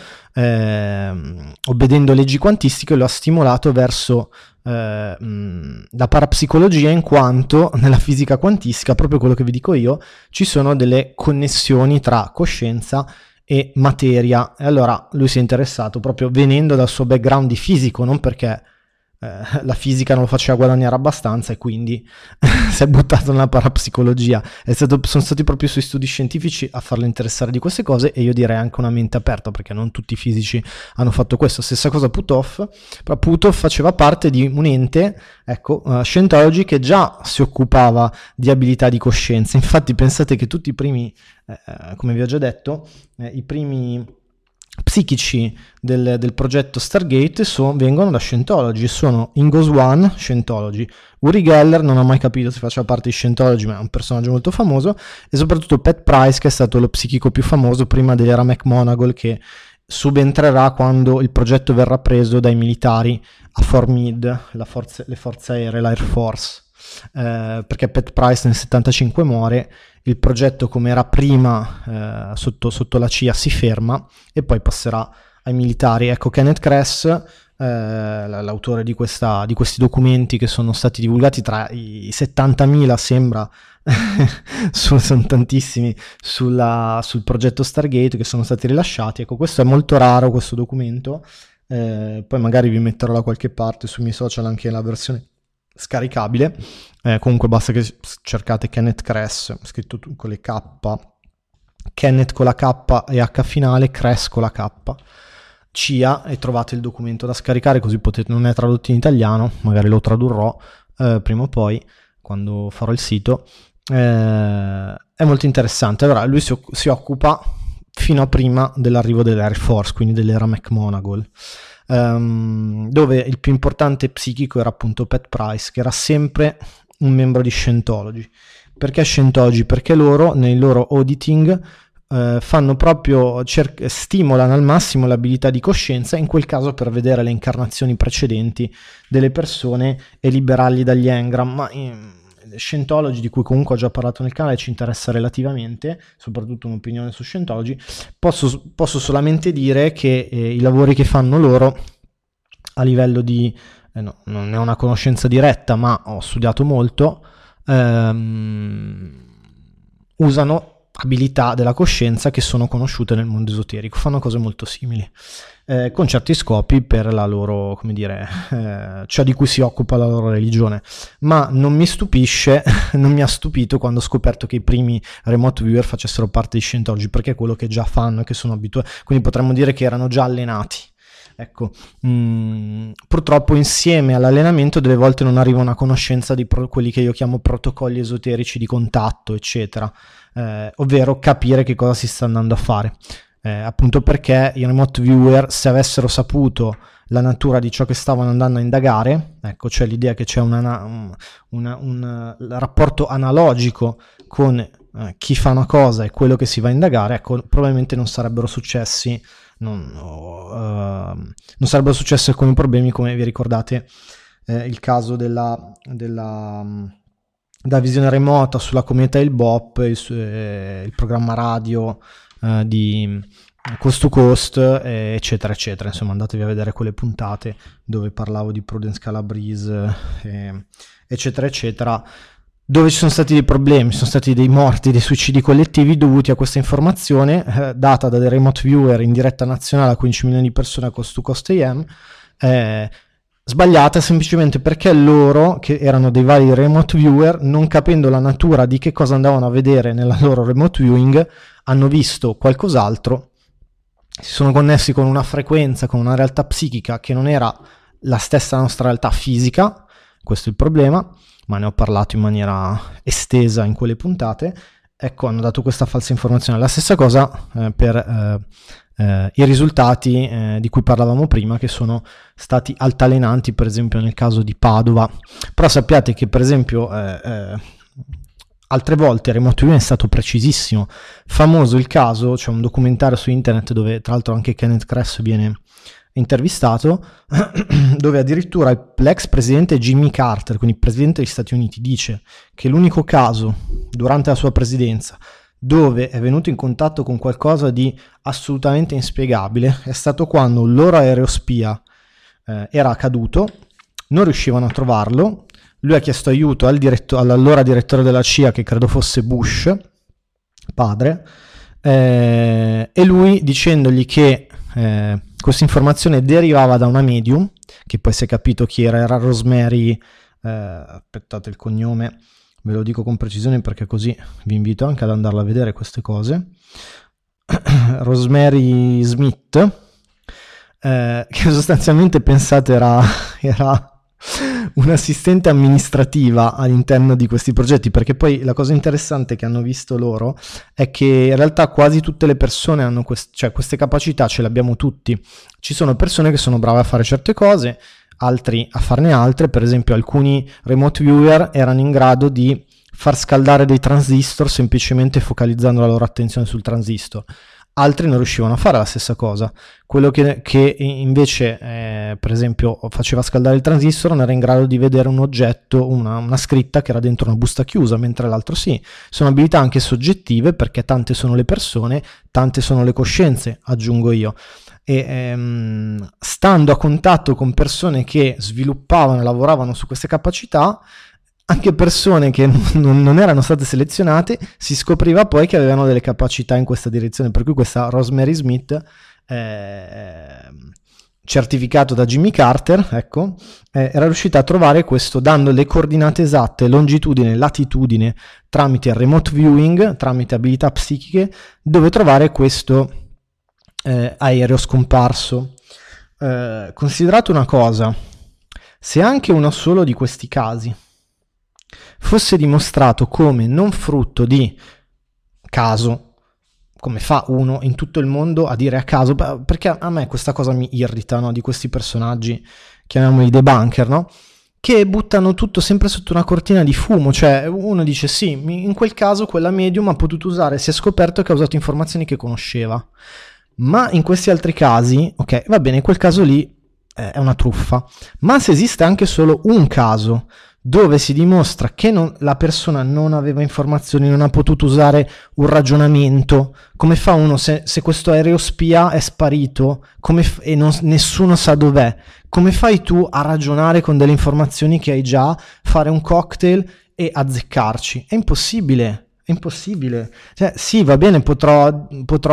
obbedendo leggi quantistiche, lo ha stimolato verso la parapsicologia, in quanto nella fisica quantistica, proprio quello che vi dico io, ci sono delle connessioni tra coscienza e materia, e allora lui si è interessato proprio venendo dal suo background di fisico, non perché la fisica non lo faceva guadagnare abbastanza e quindi si è buttato nella parapsicologia. Sono stati proprio i suoi studi scientifici a farlo interessare di queste cose, e io direi anche una mente aperta, perché non tutti i fisici hanno fatto questo. Stessa cosa Puthoff, però Puthoff faceva parte di un ente, ecco, Scientology, che già si occupava di abilità di coscienza. Infatti pensate che tutti i primi, come vi ho già detto, i primi psichici del progetto Stargate vengono da Scientology, sono Ingo Swann, Scientology, Uri Geller, non ho mai capito se faceva parte di Scientology, ma è un personaggio molto famoso, e soprattutto Pat Price, che è stato lo psichico più famoso prima dell'era McMonagall, che subentrerà quando il progetto verrà preso dai militari a Fort Meade, le forze aeree, l'Air Force. Perché Pat Price nel 75 muore, il progetto come era prima sotto la CIA si ferma e poi passerà ai militari. Ecco, Kenneth Kress, l'autore di questi documenti che sono stati divulgati, tra i 70.000 sembra sono tantissimi sul progetto Stargate che sono stati rilasciati. Ecco, questo è molto raro, questo documento, poi magari vi metterò da qualche parte sui miei social anche la versione scaricabile. Comunque basta che cercate Kenneth Kress, scritto con le K, Kenneth con la K e H finale, Kress con la K, CIA, e trovate il documento da scaricare, così potete, non è tradotto in italiano, magari lo tradurrò prima o poi quando farò il sito. È molto interessante. Allora, lui si occupa fino a prima dell'arrivo dell'Air Force, quindi dell'era McMonagall, dove il più importante psichico era appunto Pat Price, che era sempre un membro di Scientology. Perché Scientology? Perché loro nei loro auditing fanno proprio, stimolano al massimo l'abilità di coscienza, in quel caso per vedere le incarnazioni precedenti delle persone e liberarli dagli engram. Ma Scientology, di cui comunque ho già parlato nel canale, ci interessa relativamente, soprattutto un'opinione su Scientology. Posso solamente dire che i lavori che fanno loro a livello di no, non è una conoscenza diretta, ma ho studiato molto, usano abilità della coscienza che sono conosciute nel mondo esoterico, fanno cose molto simili, con certi scopi per la loro, come dire, ciò di cui si occupa la loro religione. Ma non mi stupisce, non mi ha stupito quando ho scoperto che i primi remote viewer facessero parte di Scientology, perché è quello che già fanno e che sono abituati, quindi potremmo dire che erano già allenati. Ecco, purtroppo insieme all'allenamento delle volte non arriva una conoscenza di quelli che io chiamo protocolli esoterici di contatto, eccetera, ovvero capire che cosa si sta andando a fare, appunto perché i remote viewer, se avessero saputo la natura di ciò che stavano andando a indagare, ecco, cioè l'idea che c'è un rapporto analogico con chi fa una cosa e quello che si va a indagare, ecco, probabilmente non sarebbero successi. Non sarebbero successi alcuni problemi, come vi ricordate il caso della da visione remota sulla comunità il BOP, il programma radio di Coast to Coast, eccetera eccetera. Insomma, andatevi a vedere quelle puntate dove parlavo di Prudence Calabrese, eccetera eccetera, dove ci sono stati dei problemi, ci sono stati dei morti, dei suicidi collettivi dovuti a questa informazione data da dei remote viewer in diretta nazionale a 15 milioni di persone a Coast to Coast AM, sbagliata semplicemente perché loro, che erano dei vari remote viewer, non capendo la natura di che cosa andavano a vedere nella loro remote viewing, hanno visto qualcos'altro, si sono connessi con una frequenza, con una realtà psichica che non era la stessa nostra realtà fisica. Questo è il problema, ma ne ho parlato in maniera estesa in quelle puntate. Ecco, hanno dato questa falsa informazione. La stessa cosa per i risultati di cui parlavamo prima, che sono stati altalenanti, per esempio nel caso di Padova. Però sappiate che, per esempio, altre volte il remote viewing è stato precisissimo. Famoso il caso, c'è un documentario su internet dove tra l'altro anche Kenneth Kress viene intervistato, dove addirittura l'ex presidente Jimmy Carter, quindi presidente degli Stati Uniti, dice che l'unico caso durante la sua presidenza dove è venuto in contatto con qualcosa di assolutamente inspiegabile è stato quando il loro aerospia era caduto, non riuscivano a trovarlo, lui ha chiesto aiuto all'allora direttore della CIA, che credo fosse Bush padre, e lui, dicendogli che questa informazione derivava da una medium, che poi si è capito chi era Rosemary, aspettate il cognome, ve lo dico con precisione perché così vi invito anche ad andarla a vedere queste cose, Rosemary Smith, che sostanzialmente, pensate, era un'assistente amministrativa all'interno di questi progetti, perché poi la cosa interessante che hanno visto loro è che in realtà quasi tutte le persone hanno queste capacità, ce le abbiamo tutti. Ci sono persone che sono brave a fare certe cose, altri a farne altre. Per esempio, alcuni remote viewer erano in grado di far scaldare dei transistor semplicemente focalizzando la loro attenzione sul transistor. Altri non riuscivano a fare la stessa cosa. Quello che invece, per esempio, faceva scaldare il transistor non era in grado di vedere un oggetto, una scritta che era dentro una busta chiusa, mentre l'altro sì. Sono abilità anche soggettive, perché tante sono le persone, tante sono le coscienze, aggiungo io. E stando a contatto con persone che sviluppavano e lavoravano su queste capacità, anche persone che non erano state selezionate, si scopriva poi che avevano delle capacità in questa direzione, per cui questa Rosemary Smith, certificato da Jimmy Carter, ecco, era riuscita a trovare questo, dando le coordinate esatte, longitudine e latitudine, tramite il remote viewing, tramite abilità psichiche, dove trovare questo aereo scomparso. Considerate una cosa, se anche uno solo di questi casi fosse dimostrato come non frutto di caso, come fa uno in tutto il mondo a dire a caso, perché a me questa cosa mi irrita, no? Di questi personaggi, chiamiamoli debunker, no? Che buttano tutto sempre sotto una cortina di fumo. Cioè uno dice sì, in quel caso quella medium ha potuto usare, si è scoperto che ha usato informazioni che conosceva, ma in questi altri casi, ok, va bene, in quel caso lì è una truffa. Ma se esiste anche solo un caso dove si dimostra che la persona non aveva informazioni, non ha potuto usare un ragionamento, come fa uno se questo aereo spia è sparito e nessuno sa dov'è? Come fai tu a ragionare con delle informazioni che hai già, fare un cocktail e azzeccarci? È impossibile, è impossibile. Cioè, sì, va bene, potrò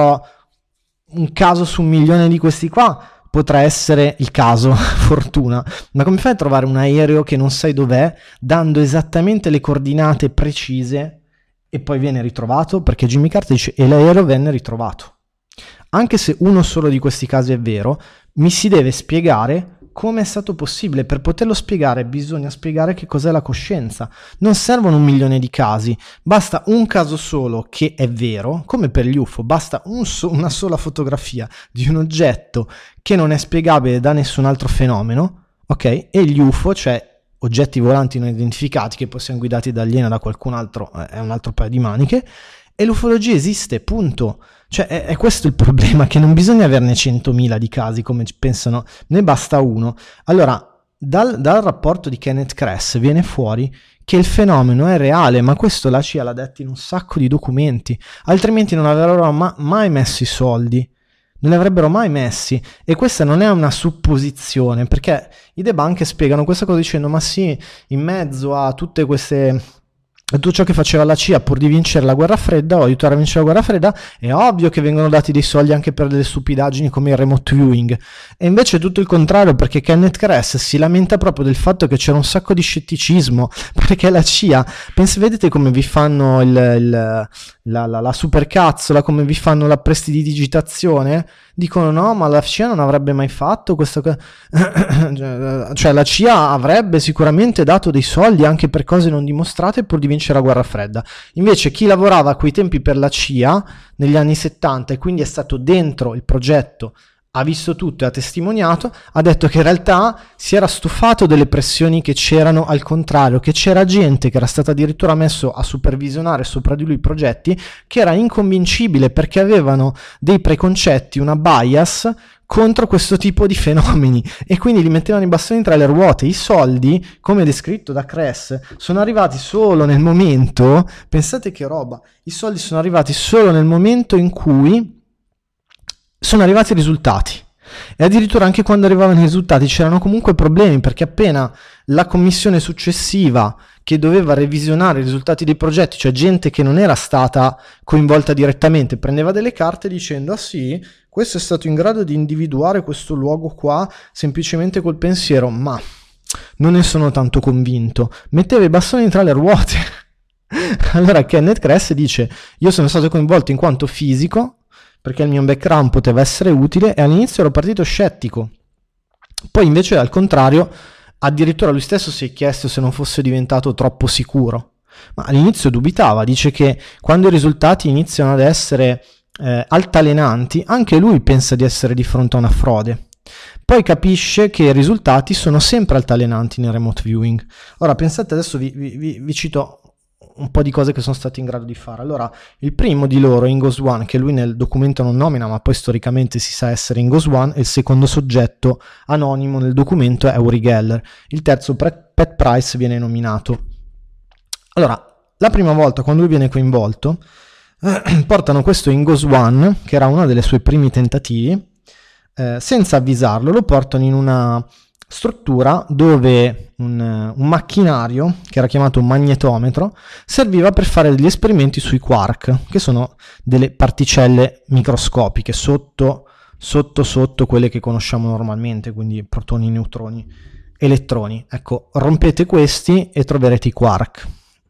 un caso su 1 milione di questi qua, potrà essere il caso, fortuna, ma come fai a trovare un aereo che non sai dov'è, dando esattamente le coordinate precise, e poi viene ritrovato? Perché Jimmy Carter dice e l'aereo venne ritrovato. Anche se uno solo di questi casi è vero, mi si deve spiegare come è stato possibile. Per poterlo spiegare bisogna spiegare che cos'è la coscienza. Non servono 1 milione di casi, basta un caso solo che è vero, come per gli UFO, basta una sola fotografia di un oggetto che non è spiegabile da nessun altro fenomeno, ok? E gli UFO, cioè oggetti volanti non identificati che possono guidati da alieni o da qualcun altro, è un altro paio di maniche, e l'ufologia esiste, punto. Cioè è questo il problema, che non bisogna averne 100.000 di casi come pensano, ne basta uno. Allora dal rapporto di Kenneth Kress viene fuori che il fenomeno è reale, ma questo la CIA l'ha detto in un sacco di documenti, altrimenti non avrebbero mai messo i soldi, non li avrebbero mai messi. E questa non è una supposizione, perché i debunker spiegano questa cosa dicendo: ma sì, in mezzo a tutte queste, a tutto ciò che faceva la CIA pur di vincere la guerra fredda o aiutare a vincere la guerra fredda, è ovvio che vengono dati dei soldi anche per delle stupidaggini come il remote viewing. E invece è tutto il contrario, perché Kenneth Kress si lamenta proprio del fatto che c'era un sacco di scetticismo, perché la CIA, vedete come vi fanno la supercazzola, come vi fanno la prestidigitazione? Dicono: no, ma la CIA non avrebbe mai fatto questo. Cioè la CIA avrebbe sicuramente dato dei soldi anche per cose non dimostrate pur di vincere la guerra fredda. Invece chi lavorava a quei tempi per la CIA negli anni 70 e quindi è stato dentro il progetto, ha visto tutto e ha testimoniato, ha detto che in realtà si era stufato delle pressioni che c'erano, al contrario, che c'era gente che era stata addirittura messo a supervisionare sopra di lui i progetti, che era inconvincibile perché avevano dei preconcetti, una bias contro questo tipo di fenomeni, e quindi li mettevano i bastoni tra le ruote. I soldi, come descritto da Kress, sono arrivati solo nel momento, pensate che roba, i soldi sono arrivati solo nel momento in cui sono arrivati i risultati, e addirittura anche quando arrivavano i risultati c'erano comunque problemi, perché appena la commissione successiva che doveva revisionare i risultati dei progetti, cioè gente che non era stata coinvolta direttamente, prendeva delle carte dicendo: ah sì, questo è stato in grado di individuare questo luogo qua semplicemente col pensiero, ma non ne sono tanto convinto, metteva i bastoni tra le ruote. Allora Kenneth Kress dice: io sono stato coinvolto in quanto fisico perché il mio background poteva essere utile, e all'inizio ero partito scettico, poi invece al contrario addirittura lui stesso si è chiesto se non fosse diventato troppo sicuro, ma all'inizio dubitava. Dice che quando i risultati iniziano ad essere altalenanti, anche lui pensa di essere di fronte a una frode, poi capisce che i risultati sono sempre altalenanti nel remote viewing. Ora pensate, adesso vi cito un po' di cose che sono stati in grado di fare. Allora, il primo di loro, Ingos One, che lui nel documento non nomina, ma poi storicamente si sa essere Ingos One, e il secondo soggetto anonimo nel documento è Uri Geller. Il terzo, Pat Price, viene nominato. Allora, la prima volta quando lui viene coinvolto, portano questo Ingos One, che era uno dei suoi primi tentativi, senza avvisarlo, lo portano in una struttura dove un macchinario, che era chiamato un magnetometro, serviva per fare degli esperimenti sui quark, che sono delle particelle microscopiche sotto quelle che conosciamo normalmente, quindi protoni, neutroni, elettroni. Ecco, rompete questi e troverete i quark.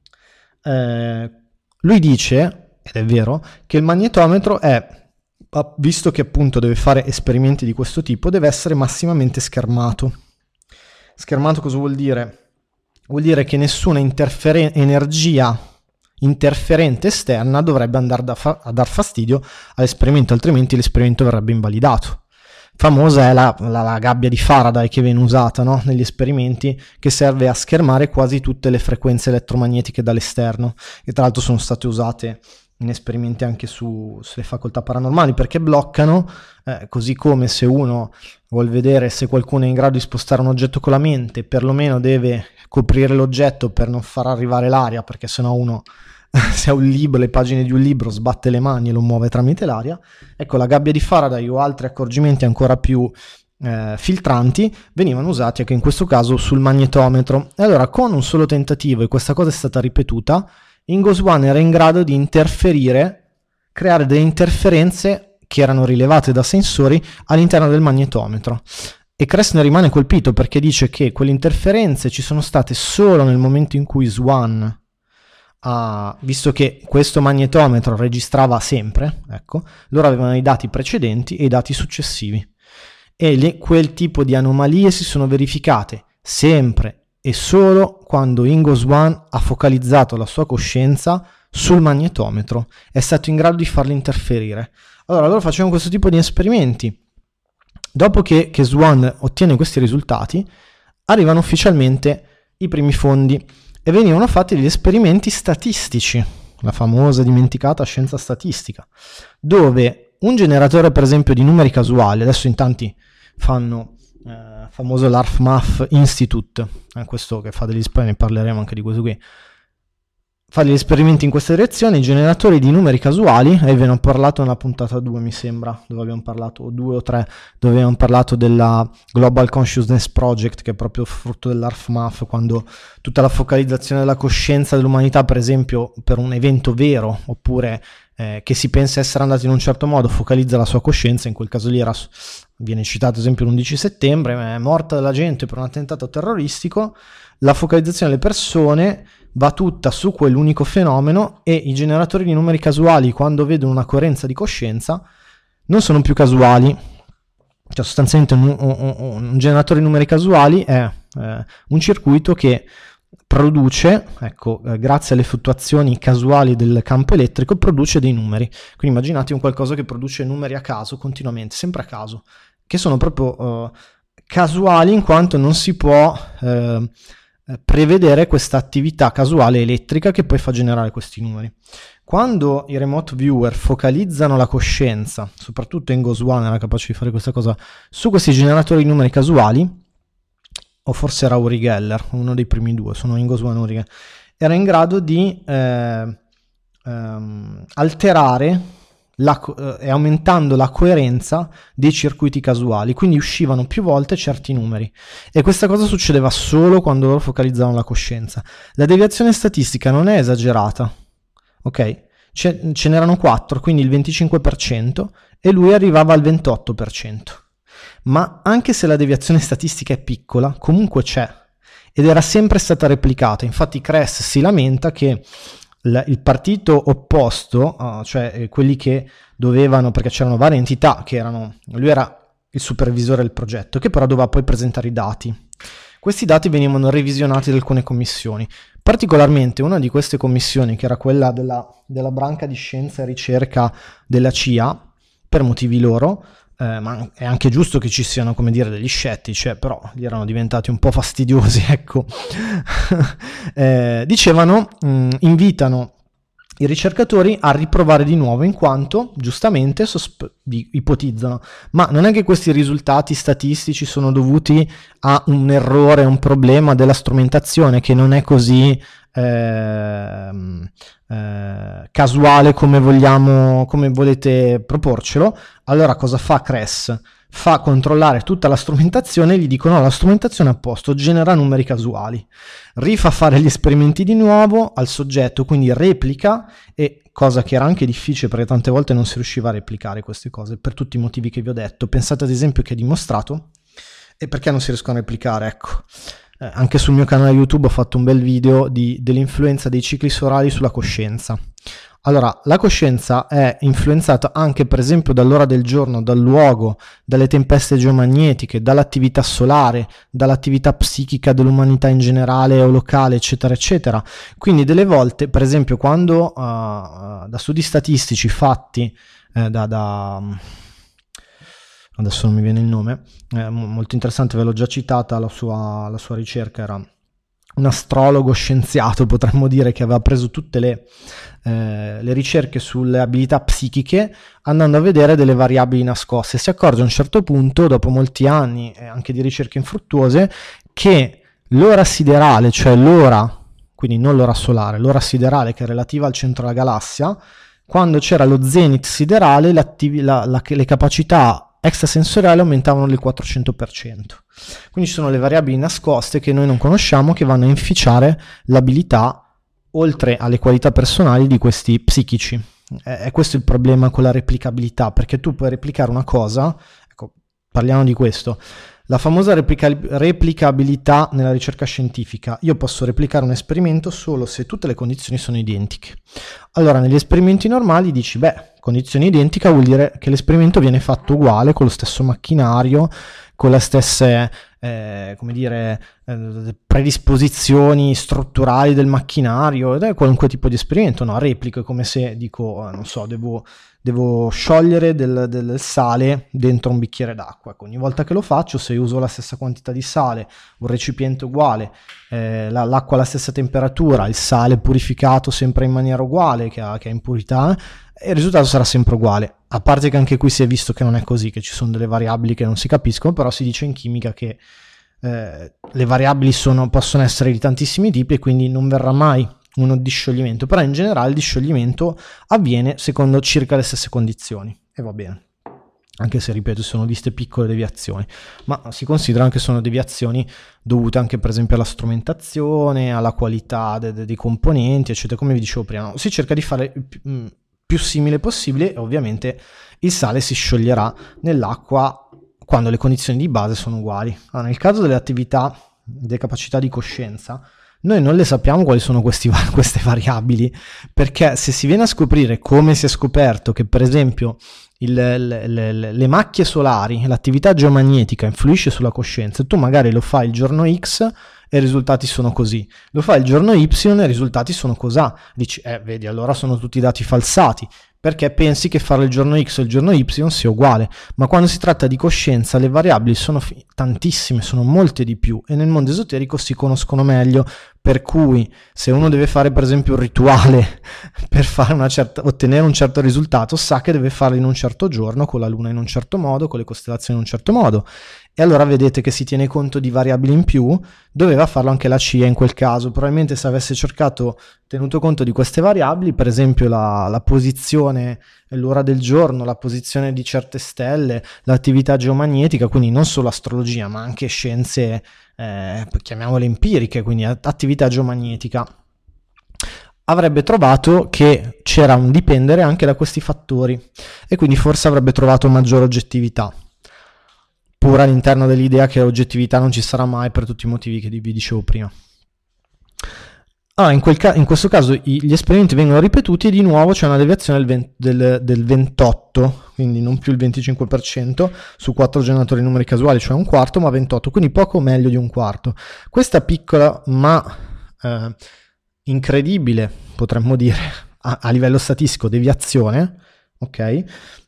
Lui dice, ed è vero, che il magnetometro visto che appunto deve fare esperimenti di questo tipo, deve essere massimamente schermato. Schermato cosa vuol dire? Vuol dire che nessuna energia interferente esterna dovrebbe andare a dar fastidio all'esperimento, altrimenti l'esperimento verrebbe invalidato. Famosa è la gabbia di Faraday che viene usata, no? Negli esperimenti, che serve a schermare quasi tutte le frequenze elettromagnetiche dall'esterno, e tra l'altro sono state usate in esperimenti anche sulle facoltà paranormali, perché bloccano, così come se uno vuol vedere se qualcuno è in grado di spostare un oggetto con la mente, perlomeno deve coprire l'oggetto per non far arrivare l'aria, perché sennò uno se ha un libro, le pagine di un libro, sbatte le mani e lo muove tramite l'aria. Ecco, la gabbia di Faraday o altri accorgimenti ancora più filtranti venivano usati anche in questo caso sul magnetometro. E allora, con un solo tentativo, e questa cosa è stata ripetuta, Ingos One era in grado di interferire, creare delle interferenze che erano rilevate da sensori all'interno del magnetometro. E Kress ne rimane colpito, perché dice che quelle interferenze ci sono state solo nel momento in cui Swan visto che questo magnetometro registrava sempre, ecco, loro avevano i dati precedenti e i dati successivi, e quel tipo di anomalie si sono verificate sempre e solo quando Ingos One ha focalizzato la sua coscienza sul magnetometro, è stato in grado di farli interferire. Allora loro facevano questo tipo di esperimenti. Dopo che Swan ottiene questi risultati, arrivano ufficialmente i primi fondi e venivano fatti degli esperimenti statistici, la famosa dimenticata scienza statistica, dove un generatore per esempio di numeri casuali, adesso in tanti fanno famoso l'HarfMath Institute, questo che fa degli esperimenti, ne parleremo anche di questo qui. Fa degli esperimenti in questa direzione, i generatori di numeri casuali, e ve ne ho parlato nella puntata 2 mi sembra, dove abbiamo parlato, o 2 o 3, dove abbiamo parlato della Global Consciousness Project, che è proprio frutto dell'HarfMath, quando tutta la focalizzazione della coscienza dell'umanità, per esempio, per un evento vero, oppure che si pensa essere andato in un certo modo, focalizza la sua coscienza, in quel caso lì viene citato ad esempio l'11 settembre, è morta della gente per un attentato terroristico, la focalizzazione delle persone va tutta su quell'unico fenomeno, e i generatori di numeri casuali, quando vedono una coerenza di coscienza, non sono più casuali. Cioè sostanzialmente un generatore di numeri casuali è un circuito che produce, grazie alle fluttuazioni casuali del campo elettrico, produce dei numeri. Quindi immaginatevi un qualcosa che produce numeri a caso continuamente, sempre a caso, che sono proprio casuali, in quanto non si può prevedere questa attività casuale elettrica che poi fa generare questi numeri. Quando i remote viewer focalizzano la coscienza, soprattutto Engels era capace di fare questa cosa, su questi generatori di numeri casuali, o forse era Uri Geller, uno dei primi due, sono Engels e Uri Geller, era in grado di alterare e aumentando la coerenza dei circuiti casuali, quindi uscivano più volte certi numeri, e questa cosa succedeva solo quando loro focalizzavano la coscienza. La deviazione statistica non è esagerata, ok? Ce n'erano 4, quindi il 25%, e lui arrivava al 28%. Ma anche se la deviazione statistica è piccola, comunque c'è, ed era sempre stata replicata. Infatti Kress si lamenta che il partito opposto, cioè quelli che dovevano, perché c'erano varie entità che erano, lui era il supervisore del progetto, che però doveva poi presentare i dati. Questi dati venivano revisionati da alcune commissioni, particolarmente una di queste commissioni, che era quella della branca di scienza e ricerca della CIA, per motivi loro, ma è anche giusto che ci siano, come dire, degli scettici, però gli erano diventati un po' fastidiosi, ecco. Dicevano, invitano i ricercatori a riprovare di nuovo, in quanto giustamente ipotizzano, ma non è che questi risultati statistici sono dovuti a un errore, un problema della strumentazione, che non è così casuale come volete proporcelo. Allora cosa fa Kress? Fa controllare tutta la strumentazione, e gli dicono: no, la strumentazione a posto, genera numeri casuali, rifà fare gli esperimenti di nuovo al soggetto, quindi replica, e cosa che era anche difficile perché tante volte non si riusciva a replicare queste cose per tutti i motivi che vi ho detto. Pensate ad esempio che è dimostrato, e perché non si riescono a replicare, ecco. Anche sul mio canale YouTube ho fatto un bel video dell'influenza dei cicli solari sulla coscienza. Allora, la coscienza è influenzata anche, per esempio, dall'ora del giorno, dal luogo, dalle tempeste geomagnetiche, dall'attività solare, dall'attività psichica dell'umanità in generale o locale, eccetera, eccetera. Quindi delle volte, per esempio, quando da studi statistici fatti adesso non mi viene il nome, molto interessante, ve l'ho già citata, la sua ricerca era un astrologo scienziato, potremmo dire, che aveva preso tutte le ricerche sulle abilità psichiche, andando a vedere delle variabili nascoste. Si accorge a un certo punto, dopo molti anni anche di ricerche infruttuose, che l'ora siderale, cioè l'ora, quindi non l'ora solare, l'ora siderale, che è relativa al centro della galassia, quando c'era lo zenith siderale, le capacità extrasensoriali aumentavano del 400%. Quindi ci sono le variabili nascoste che noi non conosciamo, che vanno a inficiare l'abilità, oltre alle qualità personali, di questi psichici. È questo il problema con la replicabilità, perché tu puoi replicare una cosa, ecco, parliamo di questo, la famosa replicabilità nella ricerca scientifica. Io posso replicare un esperimento solo se tutte le condizioni sono identiche. Allora, negli esperimenti normali dici, condizioni identiche vuol dire che l'esperimento viene fatto uguale, con lo stesso macchinario, con le stesse predisposizioni strutturali del macchinario, ed è qualunque tipo di esperimento. No, replico è come se dico, non so, devo sciogliere del sale dentro un bicchiere d'acqua. Ogni volta che lo faccio, se uso la stessa quantità di sale, un recipiente uguale, l'acqua alla stessa temperatura, il sale purificato sempre in maniera uguale, che ha impurità, il risultato sarà sempre uguale. a parte che anche qui si è visto che non è così, che ci sono delle variabili che non si capiscono, però si dice in chimica che le variabili possono essere di tantissimi tipi e quindi non verrà mai uno discioglimento, però in generale il discioglimento avviene secondo circa le stesse condizioni e va bene, anche se ripeto sono viste piccole deviazioni, ma si considerano che sono deviazioni dovute anche per esempio alla strumentazione, alla qualità dei componenti eccetera, come vi dicevo prima, no? Si cerca di fare più simile possibile e ovviamente il sale si scioglierà nell'acqua quando le condizioni di base sono uguali. Allora, nel caso delle attività, delle capacità di coscienza, noi non le sappiamo quali sono queste variabili, perché se si viene a scoprire, come si è scoperto, che per esempio le macchie solari, l'attività geomagnetica influisce sulla coscienza, tu magari lo fai il giorno X e i risultati sono così, lo fai il giorno Y e i risultati sono cosà, dici, vedi, allora sono tutti dati falsati, perché pensi che fare il giorno X o il giorno Y sia uguale, ma quando si tratta di coscienza le variabili sono tantissime, sono molte di più e nel mondo esoterico si conoscono meglio, per cui se uno deve fare per esempio un rituale per fare ottenere un certo risultato, sa che deve farlo in un certo giorno, con la luna in un certo modo, con le costellazioni in un certo modo, e allora vedete che si tiene conto di variabili in più, doveva farlo anche la CIA in quel caso, probabilmente se avesse tenuto conto di queste variabili, per esempio la posizione, l'ora del giorno, la posizione di certe stelle, l'attività geomagnetica, quindi non solo astrologia ma anche scienze, chiamiamole empiriche, quindi attività geomagnetica, avrebbe trovato che c'era un dipendere anche da questi fattori e quindi forse avrebbe trovato maggiore oggettività, pur all'interno dell'idea che l'oggettività non ci sarà mai per tutti i motivi che vi dicevo prima. Allora, in questo caso gli esperimenti vengono ripetuti e di nuovo c'è una deviazione del 28, quindi non più il 25% su 4 generatori numeri casuali, cioè un quarto, ma 28, quindi poco meglio di un quarto. Questa piccola ma incredibile, potremmo dire, a livello statistico, deviazione, ok?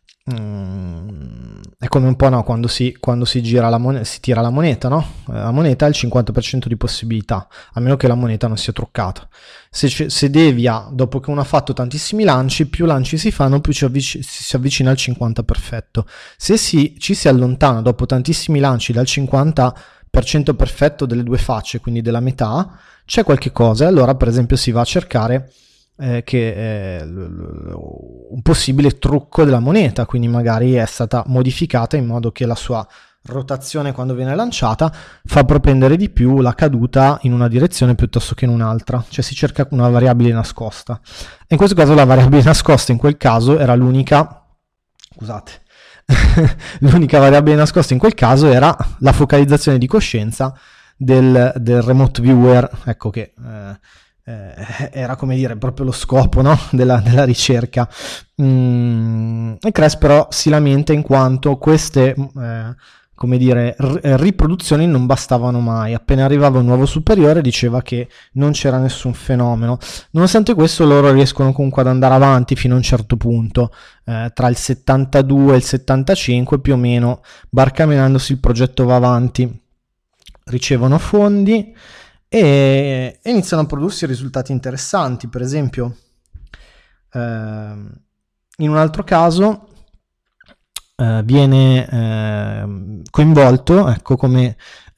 È come un po' no, quando si gira si tira la moneta, no? La moneta ha il 50% di possibilità, a meno che la moneta non sia truccata. Se devia dopo che uno ha fatto tantissimi lanci, più lanci si fanno, più si avvicina al 50 perfetto. Se ci si allontana dopo tantissimi lanci dal 50% perfetto delle due facce, quindi della metà, c'è qualche cosa e allora per esempio si va a cercare un possibile trucco della moneta, quindi magari è stata modificata in modo che la sua rotazione quando viene lanciata fa propendere di più la caduta in una direzione piuttosto che in un'altra, cioè si cerca una variabile nascosta e in questo caso la variabile nascosta in quel caso era l'unica variabile nascosta in quel caso era la focalizzazione di coscienza del remote viewer, ecco che era come dire proprio lo scopo, no? della ricerca. E Kress però si lamenta in quanto queste come dire riproduzioni non bastavano mai, appena arrivava un nuovo superiore diceva che non c'era nessun fenomeno. Nonostante questo loro riescono comunque ad andare avanti fino a un certo punto, tra il 72 e il 75 più o meno, barcamenandosi il progetto va avanti, ricevono fondi e iniziano a prodursi risultati interessanti. Per esempio in un altro caso viene coinvolto, ecco, come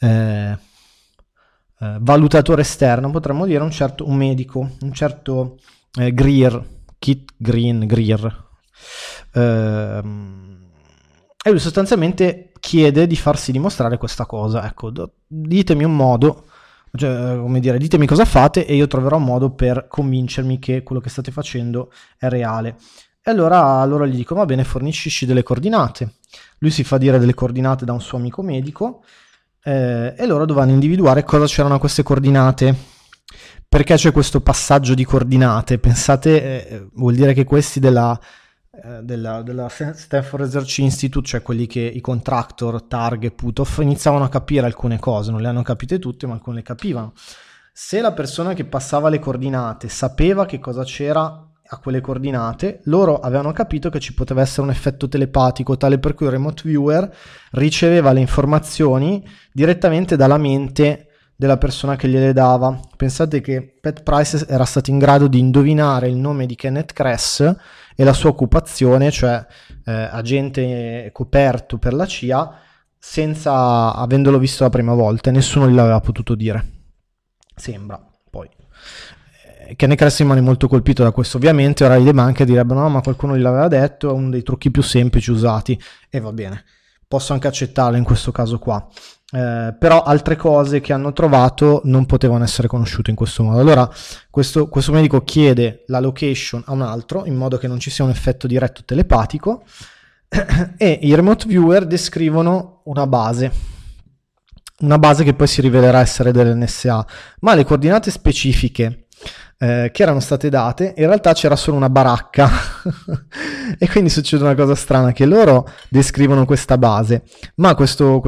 valutatore esterno, potremmo dire un medico, un certo Kit Greer, e lui sostanzialmente chiede di farsi dimostrare questa cosa. Ecco, ditemi un modo, cioè, come dire, ditemi cosa fate e io troverò un modo per convincermi che quello che state facendo è reale. E allora gli dico, va bene, fornisci delle coordinate. Lui si fa dire delle coordinate da un suo amico medico e loro dovranno individuare cosa c'erano a queste coordinate. Perché c'è questo passaggio di coordinate? Pensate, vuol dire che questi della Stanford Research Institute, cioè quelli che i contractor, Targ e Puthoff, iniziavano a capire alcune cose, non le hanno capite tutte ma alcune le capivano. Se la persona che passava le coordinate sapeva che cosa c'era a quelle coordinate, loro avevano capito che ci poteva essere un effetto telepatico tale per cui il remote viewer riceveva le informazioni direttamente dalla mente della persona che gliele dava. Pensate che Pat Price era stato in grado di indovinare il nome di Kenneth Kress e la sua occupazione, cioè agente coperto per la CIA, senza avendolo visto la prima volta, e nessuno gliel'aveva potuto dire. Sembra, poi. Kenneth Kress rimane molto colpito da questo, ovviamente. Ora le banche direbbero no, ma qualcuno gliel'aveva detto, è uno dei trucchi più semplici usati, e va bene, posso anche accettarlo in questo caso qua. Però altre cose che hanno trovato non potevano essere conosciute in questo modo. Allora questo medico chiede la location a un altro in modo che non ci sia un effetto diretto telepatico e i remote viewer descrivono una base che poi si rivelerà essere dell'NSA, ma le coordinate specifiche che erano state date, in realtà c'era solo una baracca e quindi succede una cosa strana, che loro descrivono questa base, ma questo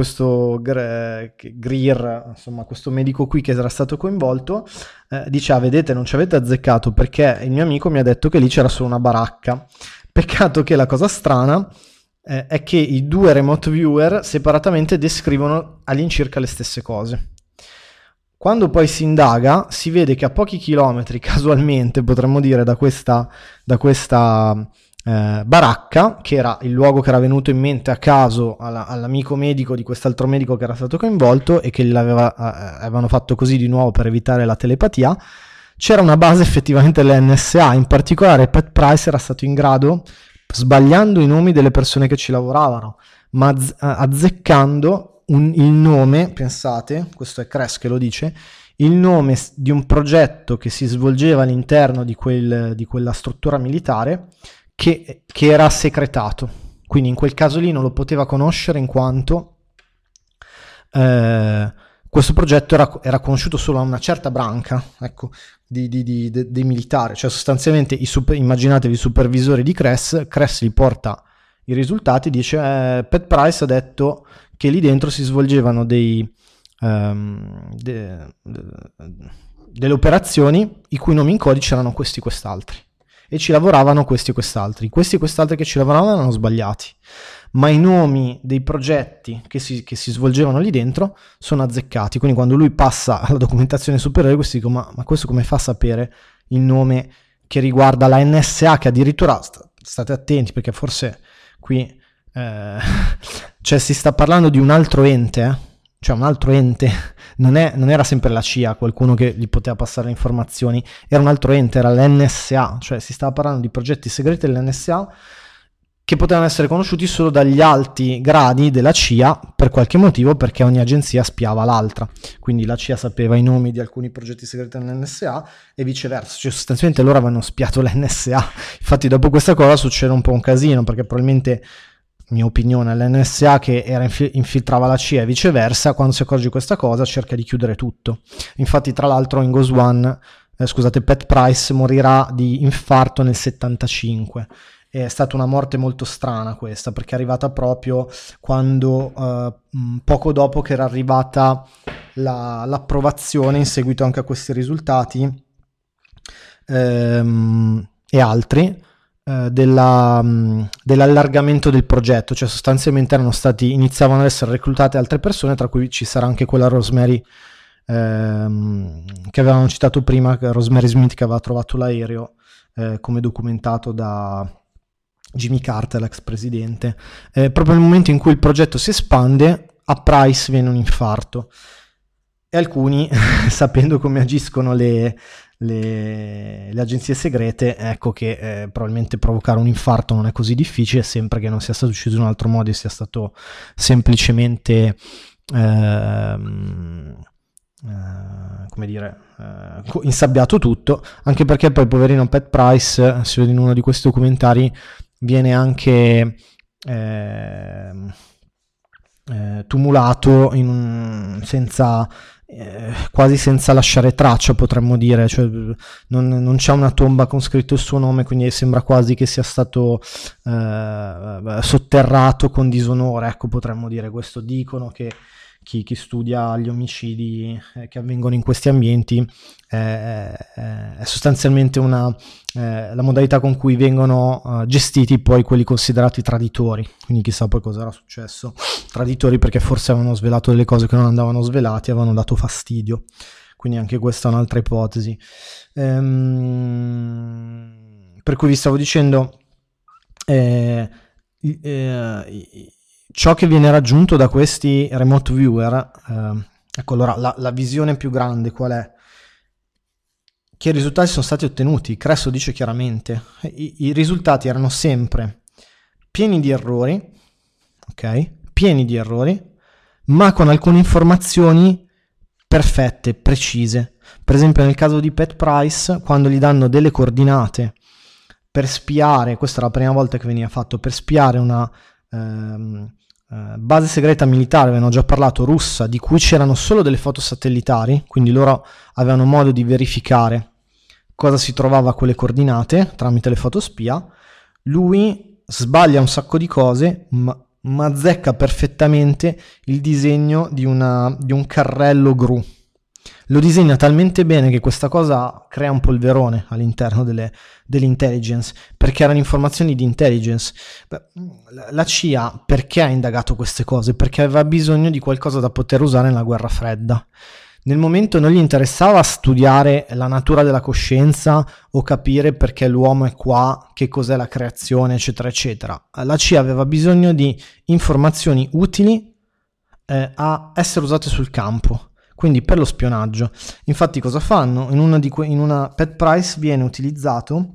Greer, insomma questo medico qui che era stato coinvolto, dice vedete, non ci avete azzeccato, perché il mio amico mi ha detto che lì c'era solo una baracca. Peccato che la cosa strana è che i due remote viewer separatamente descrivono all'incirca le stesse cose. Quando poi si indaga, si vede che a pochi chilometri, casualmente potremmo dire, da questa baracca, che era il luogo che era venuto in mente a caso all'amico medico di quest'altro medico che era stato coinvolto e che avevano fatto così di nuovo per evitare la telepatia, c'era una base effettivamente dell'NSA. In particolare Pat Price era stato in grado, sbagliando i nomi delle persone che ci lavoravano, ma azzeccando il nome, pensate, questo è Kress che lo dice, il nome di un progetto che si svolgeva all'interno di quella struttura militare che era segretato. Quindi in quel caso lì non lo poteva conoscere, in quanto questo progetto era conosciuto solo a una certa branca, ecco, dei militari. Cioè sostanzialmente immaginatevi i supervisori di Kress gli porta i risultati, dice Pat Price ha detto che lì dentro si svolgevano delle operazioni i cui nomi in codice erano questi e quest'altri, e ci lavoravano questi e quest'altri che ci lavoravano erano sbagliati, ma i nomi dei progetti che si svolgevano lì dentro sono azzeccati. Quindi quando lui passa alla documentazione superiore, questi dicono ma questo come fa a sapere il nome che riguarda la NSA, che addirittura state attenti, perché forse qui cioè si sta parlando di un altro ente, cioè un altro ente, non era sempre la CIA, qualcuno che gli poteva passare le informazioni, era un altro ente, era l'NSA, cioè si stava parlando di progetti segreti dell'NSA che potevano essere conosciuti solo dagli alti gradi della CIA per qualche motivo, perché ogni agenzia spiava l'altra. Quindi la CIA sapeva i nomi di alcuni progetti segreti dell'NSA e viceversa, cioè sostanzialmente loro avevano spiato l'NSA. Infatti dopo questa cosa succede un po' un casino, perché probabilmente, mia opinione, l'NSA che infiltrava la CIA e viceversa, quando si accorge di questa cosa cerca di chiudere tutto. Infatti tra l'altro in Ghost One, Pat Price morirà di infarto nel 75. È stata una morte molto strana questa, perché è arrivata proprio quando poco dopo che era arrivata l'approvazione, in seguito anche a questi risultati e altri, dell'allargamento del progetto. Cioè sostanzialmente iniziavano ad essere reclutate altre persone, tra cui ci sarà anche quella Rosemary che avevamo citato prima, Rosemary Smith, che aveva trovato l'aereo come documentato da Jimmy Carter, l'ex presidente. Proprio nel momento in cui il progetto si espande, a Price viene un infarto, e alcuni sapendo come agiscono le agenzie segrete, ecco che probabilmente provocare un infarto non è così difficile, sempre che non sia stato ucciso in un altro modo e sia stato semplicemente insabbiato tutto. Anche perché poi poverino Pat Price, si vede in uno di questi documentari, viene anche tumulato quasi senza lasciare traccia, potremmo dire. Cioè non c'è una tomba con scritto il suo nome, quindi sembra quasi che sia stato sotterrato con disonore, ecco, potremmo dire. Questo dicono, che chi studia gli omicidi che avvengono in questi ambienti è sostanzialmente la modalità con cui vengono gestiti poi quelli considerati traditori, quindi chissà poi cosa era successo traditori perché forse avevano svelato delle cose che non andavano svelate, avevano dato fastidio. Quindi anche questa è un'altra ipotesi. Per cui vi stavo dicendo, ciò che viene raggiunto da questi remote viewer, ecco, allora la visione più grande qual è? Che i risultati sono stati ottenuti. Kress lo dice chiaramente, i risultati erano sempre pieni di errori, ok? Pieni di errori, ma con alcune informazioni perfette, precise. Per esempio nel caso di Pat Price, quando gli danno delle coordinate per spiare, questa è la prima volta che veniva fatto, per spiare una base segreta militare, avevano già parlato, russa, di cui c'erano solo delle foto satellitari, quindi loro avevano modo di verificare cosa si trovava a quelle coordinate tramite le foto spia. Lui sbaglia un sacco di cose, ma azzecca perfettente il disegno di un carrello gru. Lo disegna talmente bene che questa cosa crea un polverone all'interno dell'intelligence, perché erano informazioni di intelligence. La CIA perché ha indagato queste cose? Perché aveva bisogno di qualcosa da poter usare nella guerra fredda. Nel momento non gli interessava studiare la natura della coscienza o capire perché l'uomo è qua, che cos'è la creazione, eccetera, eccetera. La CIA aveva bisogno di informazioni utili a essere usate sul campo, quindi per lo spionaggio. Infatti cosa fanno? In una Pat Price viene utilizzato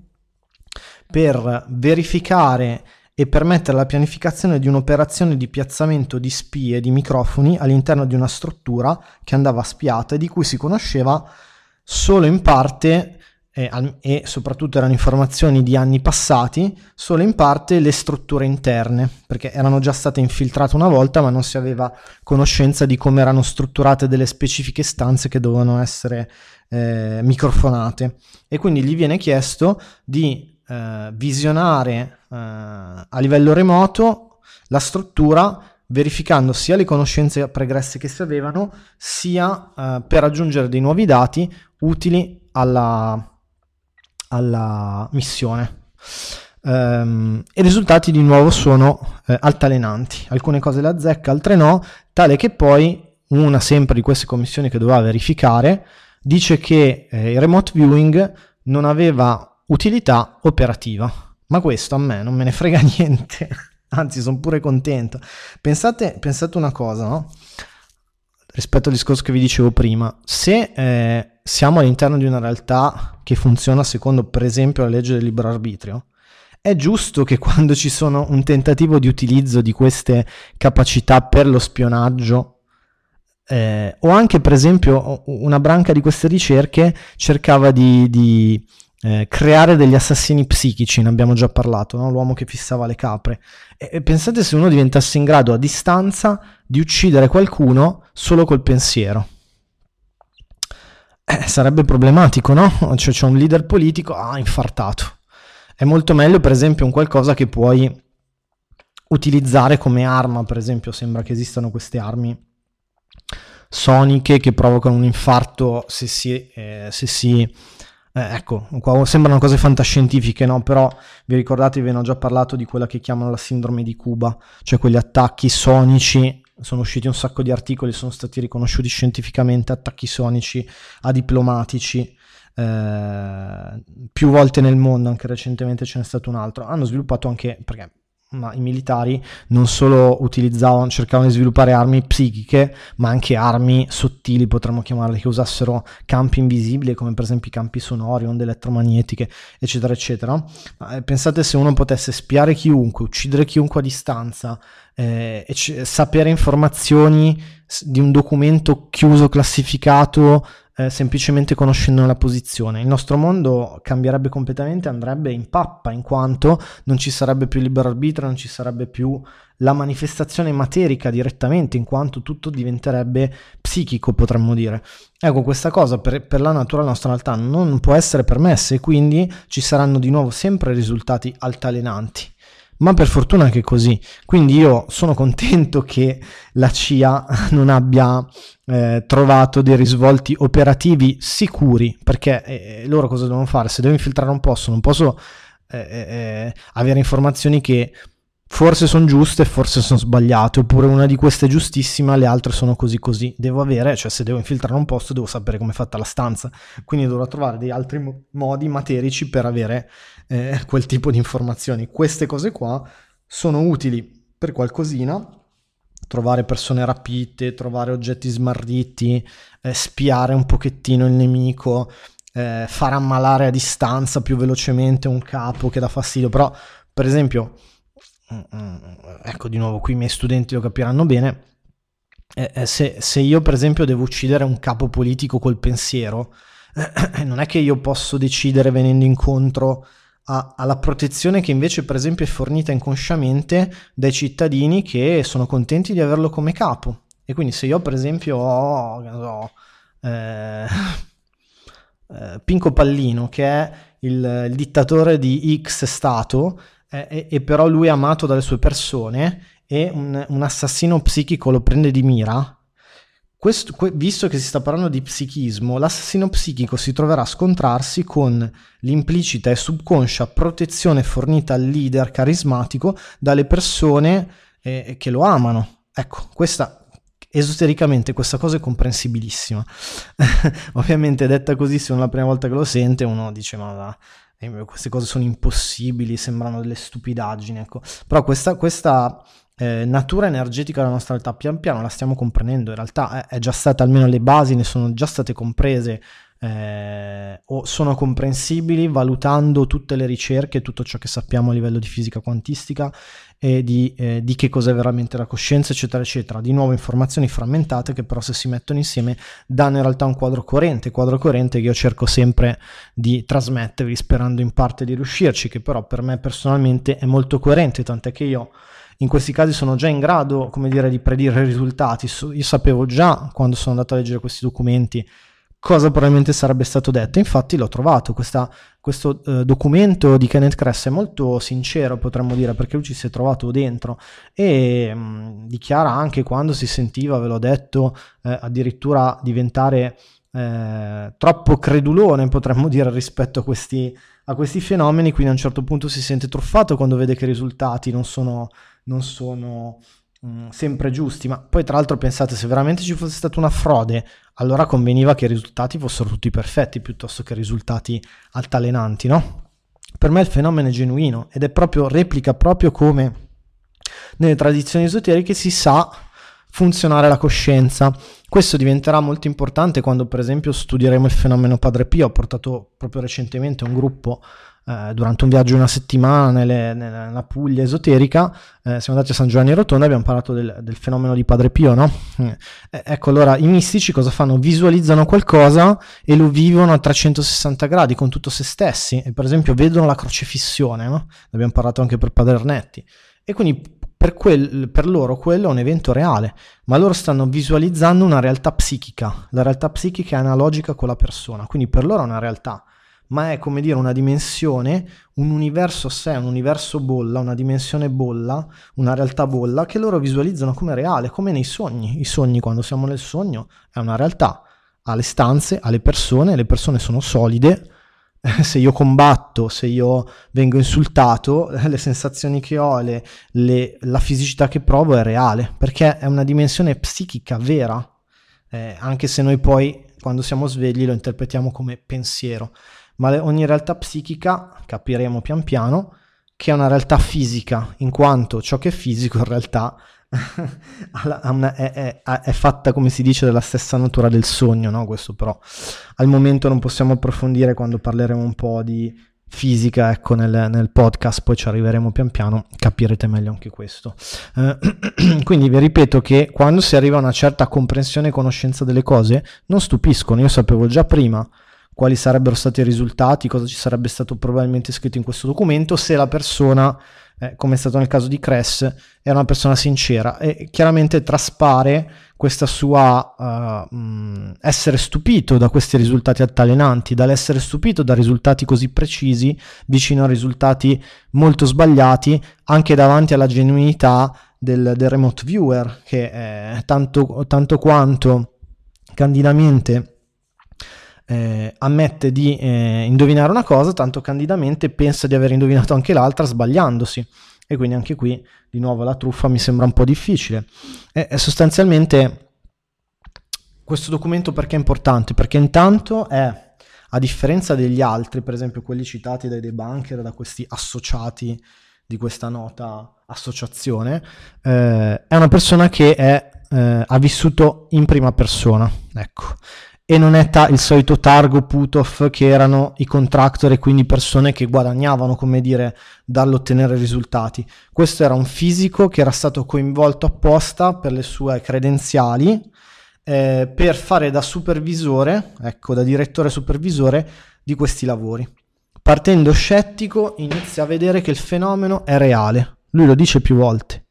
per verificare e permettere la pianificazione di un'operazione di piazzamento di spie di microfoni all'interno di una struttura che andava spiata e di cui si conosceva solo in parte, e soprattutto erano informazioni di anni passati, solo in parte le strutture interne, perché erano già state infiltrate una volta ma non si aveva conoscenza di come erano strutturate delle specifiche stanze che dovevano essere microfonate, e quindi gli viene chiesto di visionare a livello remoto la struttura, verificando sia le conoscenze pregresse che si avevano, sia per aggiungere dei nuovi dati utili alla missione. I risultati di nuovo sono altalenanti, alcune cose le azzecca, altre no, tale che poi una sempre di queste commissioni che doveva verificare dice che il remote viewing non aveva utilità operativa. Ma questo a me non me ne frega niente, anzi sono pure contento. Pensate una cosa, no? Rispetto al discorso che vi dicevo prima, se siamo all'interno di una realtà che funziona secondo per esempio la legge del libero arbitrio, è giusto che quando ci sono un tentativo di utilizzo di queste capacità per lo spionaggio, o anche per esempio una branca di queste ricerche cercava di creare degli assassini psichici, ne abbiamo già parlato, no? L'uomo che fissava le capre, e pensate se uno diventasse in grado a distanza di uccidere qualcuno solo col pensiero. Sarebbe problematico, no? Cioè c'è un leader politico infartato. È molto meglio per esempio un qualcosa che puoi utilizzare come arma, per esempio sembra che esistano queste armi soniche che provocano un infarto se si ecco, qua sembrano cose fantascientifiche, no? Però vi ricordate, vi hanno già parlato di quella che chiamano la sindrome di Cuba, cioè quegli attacchi sonici, sono usciti un sacco di articoli, sono stati riconosciuti scientificamente, attacchi sonici a diplomatici, più volte nel mondo, anche recentemente ce n'è stato un altro. Hanno sviluppato anche, perché i militari non solo cercavano di sviluppare armi psichiche, ma anche armi sottili, potremmo chiamarle, che usassero campi invisibili, come per esempio i campi sonori, onde elettromagnetiche, eccetera, eccetera. Pensate se uno potesse spiare chiunque, uccidere chiunque a distanza, e sapere informazioni di un documento chiuso, classificato, semplicemente conoscendo la posizione. Il nostro mondo cambierebbe completamente, andrebbe in pappa, in quanto non ci sarebbe più libero arbitrio, non ci sarebbe più la manifestazione materica direttamente, in quanto tutto diventerebbe psichico, potremmo dire. Ecco, questa cosa per la natura della nostra realtà non può essere permessa, e quindi ci saranno di nuovo sempre risultati altalenanti. Ma per fortuna anche così. Quindi io sono contento che la CIA non abbia trovato dei risvolti operativi sicuri, perché loro cosa devono fare? Se devo infiltrare un posto, non posso avere informazioni che forse sono giuste, forse sono sbagliate, oppure una di queste è giustissima, le altre sono così così. Devo avere, cioè se devo infiltrare un posto devo sapere come è fatta la stanza, quindi dovrò trovare degli altri modi materici per avere quel tipo di informazioni. Queste cose qua sono utili per qualcosina, trovare persone rapite, trovare oggetti smarriti, spiare un pochettino il nemico, far ammalare a distanza più velocemente un capo che dà fastidio. Però per esempio, ecco, di nuovo qui i miei studenti lo capiranno bene, se io per esempio devo uccidere un capo politico col pensiero, non è che io posso decidere venendo incontro alla protezione che invece per esempio è fornita inconsciamente dai cittadini che sono contenti di averlo come capo. E quindi se io per esempio ho Pinco Pallino, che è il dittatore di X stato, e però lui è amato dalle sue persone, e un assassino psichico lo prende di mira, visto che si sta parlando di psichismo, l'assassino psichico si troverà a scontrarsi con l'implicita e subconscia protezione fornita al leader carismatico dalle persone che lo amano. Ecco, esotericamente questa cosa è comprensibilissima. Ovviamente detta così, se uno la prima volta che lo sente, uno dice ma queste cose sono impossibili, sembrano delle stupidaggini, ecco. Però questa natura energetica della nostra realtà pian piano la stiamo comprendendo. In realtà è già stata, almeno le basi ne sono già state comprese, o sono comprensibili valutando tutte le ricerche, tutto ciò che sappiamo a livello di fisica quantistica e di che cos'è veramente la coscienza, eccetera eccetera. Di nuovo informazioni frammentate che però, se si mettono insieme, danno in realtà un quadro coerente che io cerco sempre di trasmettervi, sperando in parte di riuscirci, che però per me personalmente è molto coerente, tant'è che io in questi casi sono già in grado, come dire, di predire i risultati. Io sapevo già, quando sono andato a leggere questi documenti, cosa probabilmente sarebbe stato detto. Infatti l'ho trovato, questo documento di Kenneth Kress è molto sincero, potremmo dire, perché lui ci si è trovato dentro, e dichiara anche, quando si sentiva, ve l'ho detto, addirittura diventare troppo credulone, potremmo dire, rispetto a questi fenomeni. Quindi a un certo punto si sente truffato quando vede che i risultati non sono sempre giusti. Ma poi, tra l'altro, pensate, se veramente ci fosse stata una frode, allora conveniva che i risultati fossero tutti perfetti piuttosto che risultati altalenanti, no? Per me il fenomeno è genuino ed è proprio, replica proprio come nelle tradizioni esoteriche si sa funzionare la coscienza. Questo diventerà molto importante quando, per esempio, studieremo il fenomeno Padre Pio. Ho portato proprio recentemente un gruppo durante un viaggio di una settimana nella Puglia esoterica. Siamo andati a San Giovanni Rotondo e abbiamo parlato del fenomeno di Padre Pio, no? Ecco, allora i mistici cosa fanno? Visualizzano qualcosa e lo vivono a 360 gradi con tutto se stessi, e per esempio vedono la crocefissione, no? Ne abbiamo parlato anche per Padre Ernetti, e quindi per loro quello è un evento reale, ma loro stanno visualizzando una realtà psichica. La realtà psichica è analogica con la persona, quindi per loro è una realtà, ma è, come dire, una dimensione, un universo a sé, un universo bolla, una dimensione bolla, una realtà bolla che loro visualizzano come reale, come nei sogni. I sogni, quando siamo nel sogno, è una realtà, ha le stanze, ha le persone sono solide. Se io combatto, se io vengo insultato, le sensazioni che ho, la fisicità che provo è reale, perché è una dimensione psichica vera, anche se noi poi, quando siamo svegli, lo interpretiamo come pensiero. Ma ogni realtà psichica, capiremo pian piano, che è una realtà fisica, in quanto ciò che è fisico in realtà è fatta, come si dice, della stessa natura del sogno, no? Questo però al momento non possiamo approfondire, quando parleremo un po' di fisica, ecco, nel podcast, poi ci arriveremo pian piano, capirete meglio anche questo. Quindi vi ripeto che quando si arriva a una certa comprensione e conoscenza delle cose, non stupiscono. Io sapevo già prima quali sarebbero stati i risultati, cosa ci sarebbe stato probabilmente scritto in questo documento, se la persona, come è stato nel caso di Kress, è una persona sincera, e chiaramente traspare questa sua essere stupito da questi risultati altalenanti, dall'essere stupito da risultati così precisi vicino a risultati molto sbagliati, anche davanti alla genuinità del remote viewer, che tanto quanto candidamente ammette di indovinare una cosa, tanto candidamente pensa di aver indovinato anche l'altra, sbagliandosi. E quindi anche qui, di nuovo, la truffa mi sembra un po' difficile. E sostanzialmente questo documento perché è importante? Perché intanto è, a differenza degli altri, per esempio quelli citati dai debunker, da questi associati di questa nota associazione, è una persona che ha vissuto in prima persona, ecco, e non è il solito Targo Putov che erano i contractor e quindi persone che guadagnavano, come dire, dall'ottenere risultati. Questo era un fisico che era stato coinvolto apposta per le sue credenziali, per fare da supervisore, ecco, da direttore supervisore di questi lavori. Partendo scettico, inizia a vedere che il fenomeno è reale. Lui lo dice più volte.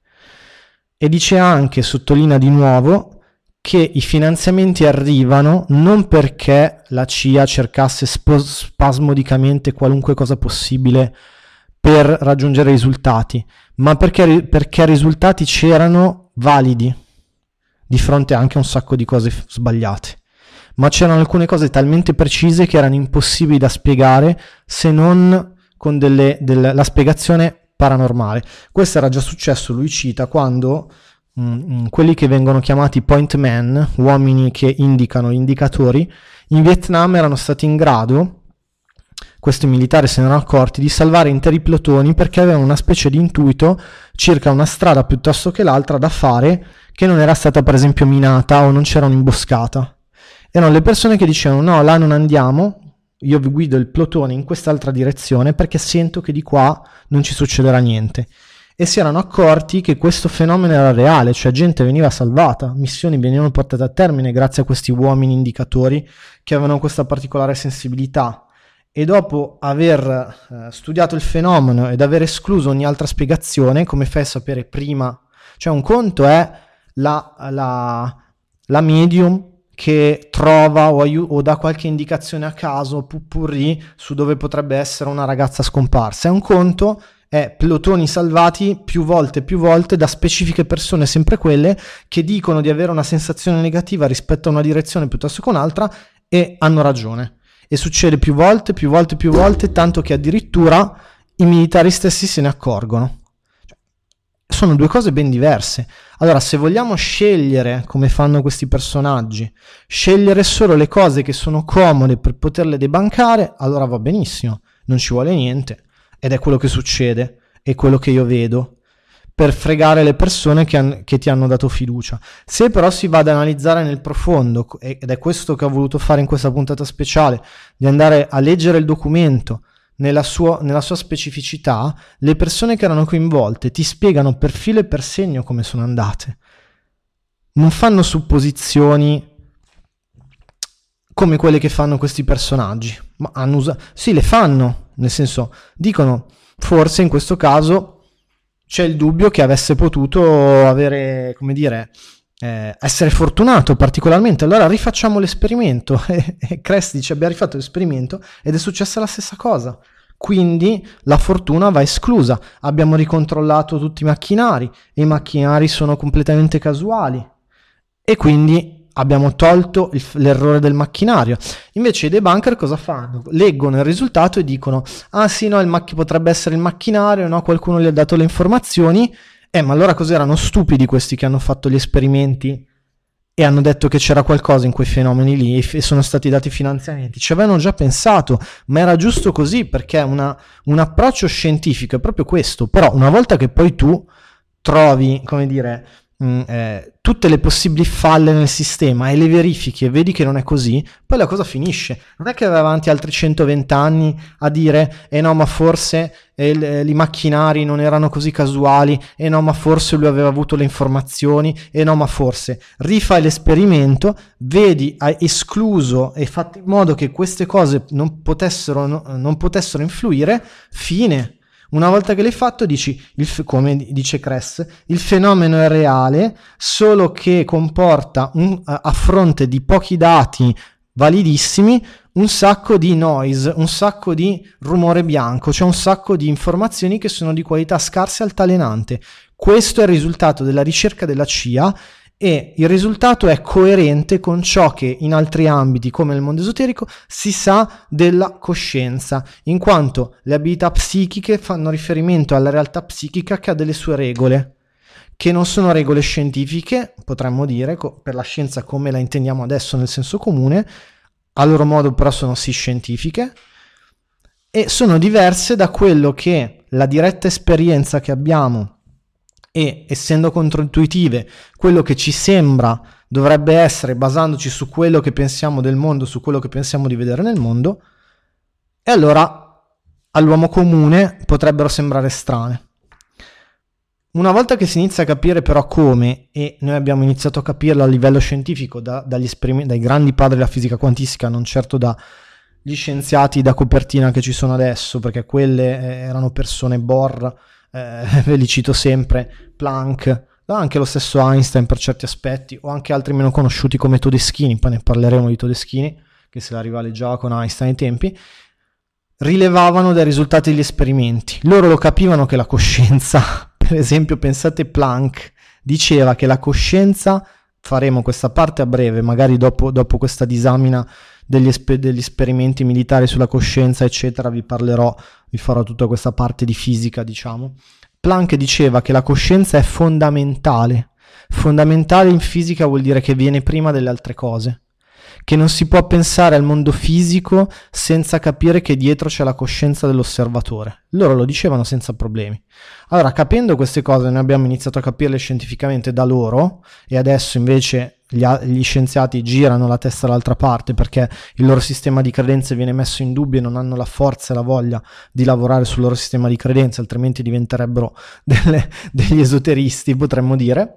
E dice anche, sottolinea di nuovo, che i finanziamenti arrivano non perché la CIA cercasse spasmodicamente qualunque cosa possibile per raggiungere risultati, ma perché i risultati c'erano validi, di fronte anche a un sacco di cose sbagliate. Ma c'erano alcune cose talmente precise che erano impossibili da spiegare se non con la spiegazione paranormale. Questo era già successo, lui cita, quando quelli che vengono chiamati point men, uomini che indicano gli indicatori, in Vietnam erano stati in grado, questi militari se ne erano accorti, di salvare interi plotoni perché avevano una specie di intuito circa una strada piuttosto che l'altra da fare che non era stata per esempio minata o non c'era un'imboscata. Erano le persone che dicevano no, là non andiamo, io vi guido il plotone in quest'altra direzione perché sento che di qua non ci succederà niente. E si erano accorti che questo fenomeno era reale, cioè gente veniva salvata, missioni venivano portate a termine grazie a questi uomini indicatori che avevano questa particolare sensibilità. E dopo aver studiato il fenomeno ed aver escluso ogni altra spiegazione, come fai a sapere prima? Cioè un conto è la medium che trova o dà qualche indicazione a caso, pupurri, su dove potrebbe essere una ragazza scomparsa. E un conto è plotoni salvati più volte da specifiche persone, sempre quelle che dicono di avere una sensazione negativa rispetto a una direzione piuttosto che un'altra e hanno ragione. E succede più volte, tanto che addirittura i militari stessi se ne accorgono. Sono due cose ben diverse. Allora, se vogliamo scegliere, come fanno questi personaggi, scegliere solo le cose che sono comode per poterle debancare, allora va benissimo, non ci vuole niente. Ed è quello che succede, è quello che io vedo, per fregare le persone che ti hanno dato fiducia. Se però si va ad analizzare nel profondo, ed è questo che ho voluto fare in questa puntata speciale, di andare a leggere il documento nella sua specificità, le persone che erano coinvolte ti spiegano per filo e per segno come sono andate. Non fanno supposizioni come quelle che fanno questi personaggi, ma sì, le fanno, nel senso, dicono, forse in questo caso c'è il dubbio che avesse potuto avere, come dire, essere fortunato particolarmente, allora rifacciamo l'esperimento. E Crest dice abbiamo rifatto l'esperimento ed è successa la stessa cosa, quindi la fortuna va esclusa. Abbiamo ricontrollato tutti i macchinari e i macchinari sono completamente casuali e quindi abbiamo tolto l'errore del macchinario. Invece i debunker cosa fanno? Leggono il risultato e dicono ah sì, no, potrebbe essere il macchinario, no, qualcuno gli ha dato le informazioni. Ma allora cos'erano stupidi questi che hanno fatto gli esperimenti e hanno detto che c'era qualcosa in quei fenomeni lì e sono stati dati finanziamenti? Ci avevano già pensato, ma era giusto così, perché un approccio scientifico è proprio questo. Però una volta che poi tu trovi, come dire, tutte le possibili falle nel sistema e le verifichi e vedi che non è così, poi la cosa finisce. Non è che vai avanti altri 120 anni a dire no, ma forse i macchinari non erano così casuali, no, ma forse lui aveva avuto le informazioni, no, ma forse. Rifai l'esperimento, vedi, hai escluso e fatto in modo che queste cose non potessero influire, fine. Una volta che l'hai fatto dici, come dice Kress, il fenomeno è reale, solo che comporta a fronte di pochi dati validissimi un sacco di noise, un sacco di rumore bianco, cioè un sacco di informazioni che sono di qualità scarsa e altalenante. Questo è il risultato della ricerca della CIA e il risultato è coerente con ciò che in altri ambiti, come nel mondo esoterico, si sa della coscienza, in quanto le abilità psichiche fanno riferimento alla realtà psichica che ha delle sue regole, che non sono regole scientifiche, potremmo dire, per la scienza come la intendiamo adesso nel senso comune, a loro modo però sono sì scientifiche, e sono diverse da quello che la diretta esperienza che abbiamo, e essendo controintuitive, quello che ci sembra dovrebbe essere, basandoci su quello che pensiamo del mondo, su quello che pensiamo di vedere nel mondo, e allora all'uomo comune potrebbero sembrare strane. Una volta che si inizia a capire però come, e noi abbiamo iniziato a capirlo a livello scientifico dagli esperimenti, dai grandi padri della fisica quantistica, non certo dagli scienziati da copertina che ci sono adesso, perché quelle erano persone Bohr, ve li cito sempre, Planck, anche lo stesso Einstein per certi aspetti, o anche altri meno conosciuti come Todeschini, poi ne parleremo di Todeschini, che se la rivaleggiava con Einstein ai tempi, rilevavano dai risultati degli esperimenti. Loro lo capivano che la coscienza, per esempio pensate Planck, diceva che la coscienza, faremo questa parte a breve, magari dopo questa disamina degli esperimenti militari sulla coscienza eccetera, vi farò tutta questa parte di fisica, diciamo. Planck diceva che la coscienza è fondamentale in fisica, vuol dire che viene prima delle altre cose, che non si può pensare al mondo fisico senza capire che dietro c'è la coscienza dell'osservatore. Loro lo dicevano senza problemi. Allora, capendo queste cose, noi abbiamo iniziato a capirle scientificamente da loro, e adesso invece gli scienziati girano la testa dall'altra parte perché il loro sistema di credenze viene messo in dubbio e non hanno la forza e la voglia di lavorare sul loro sistema di credenze, altrimenti diventerebbero degli esoteristi, potremmo dire.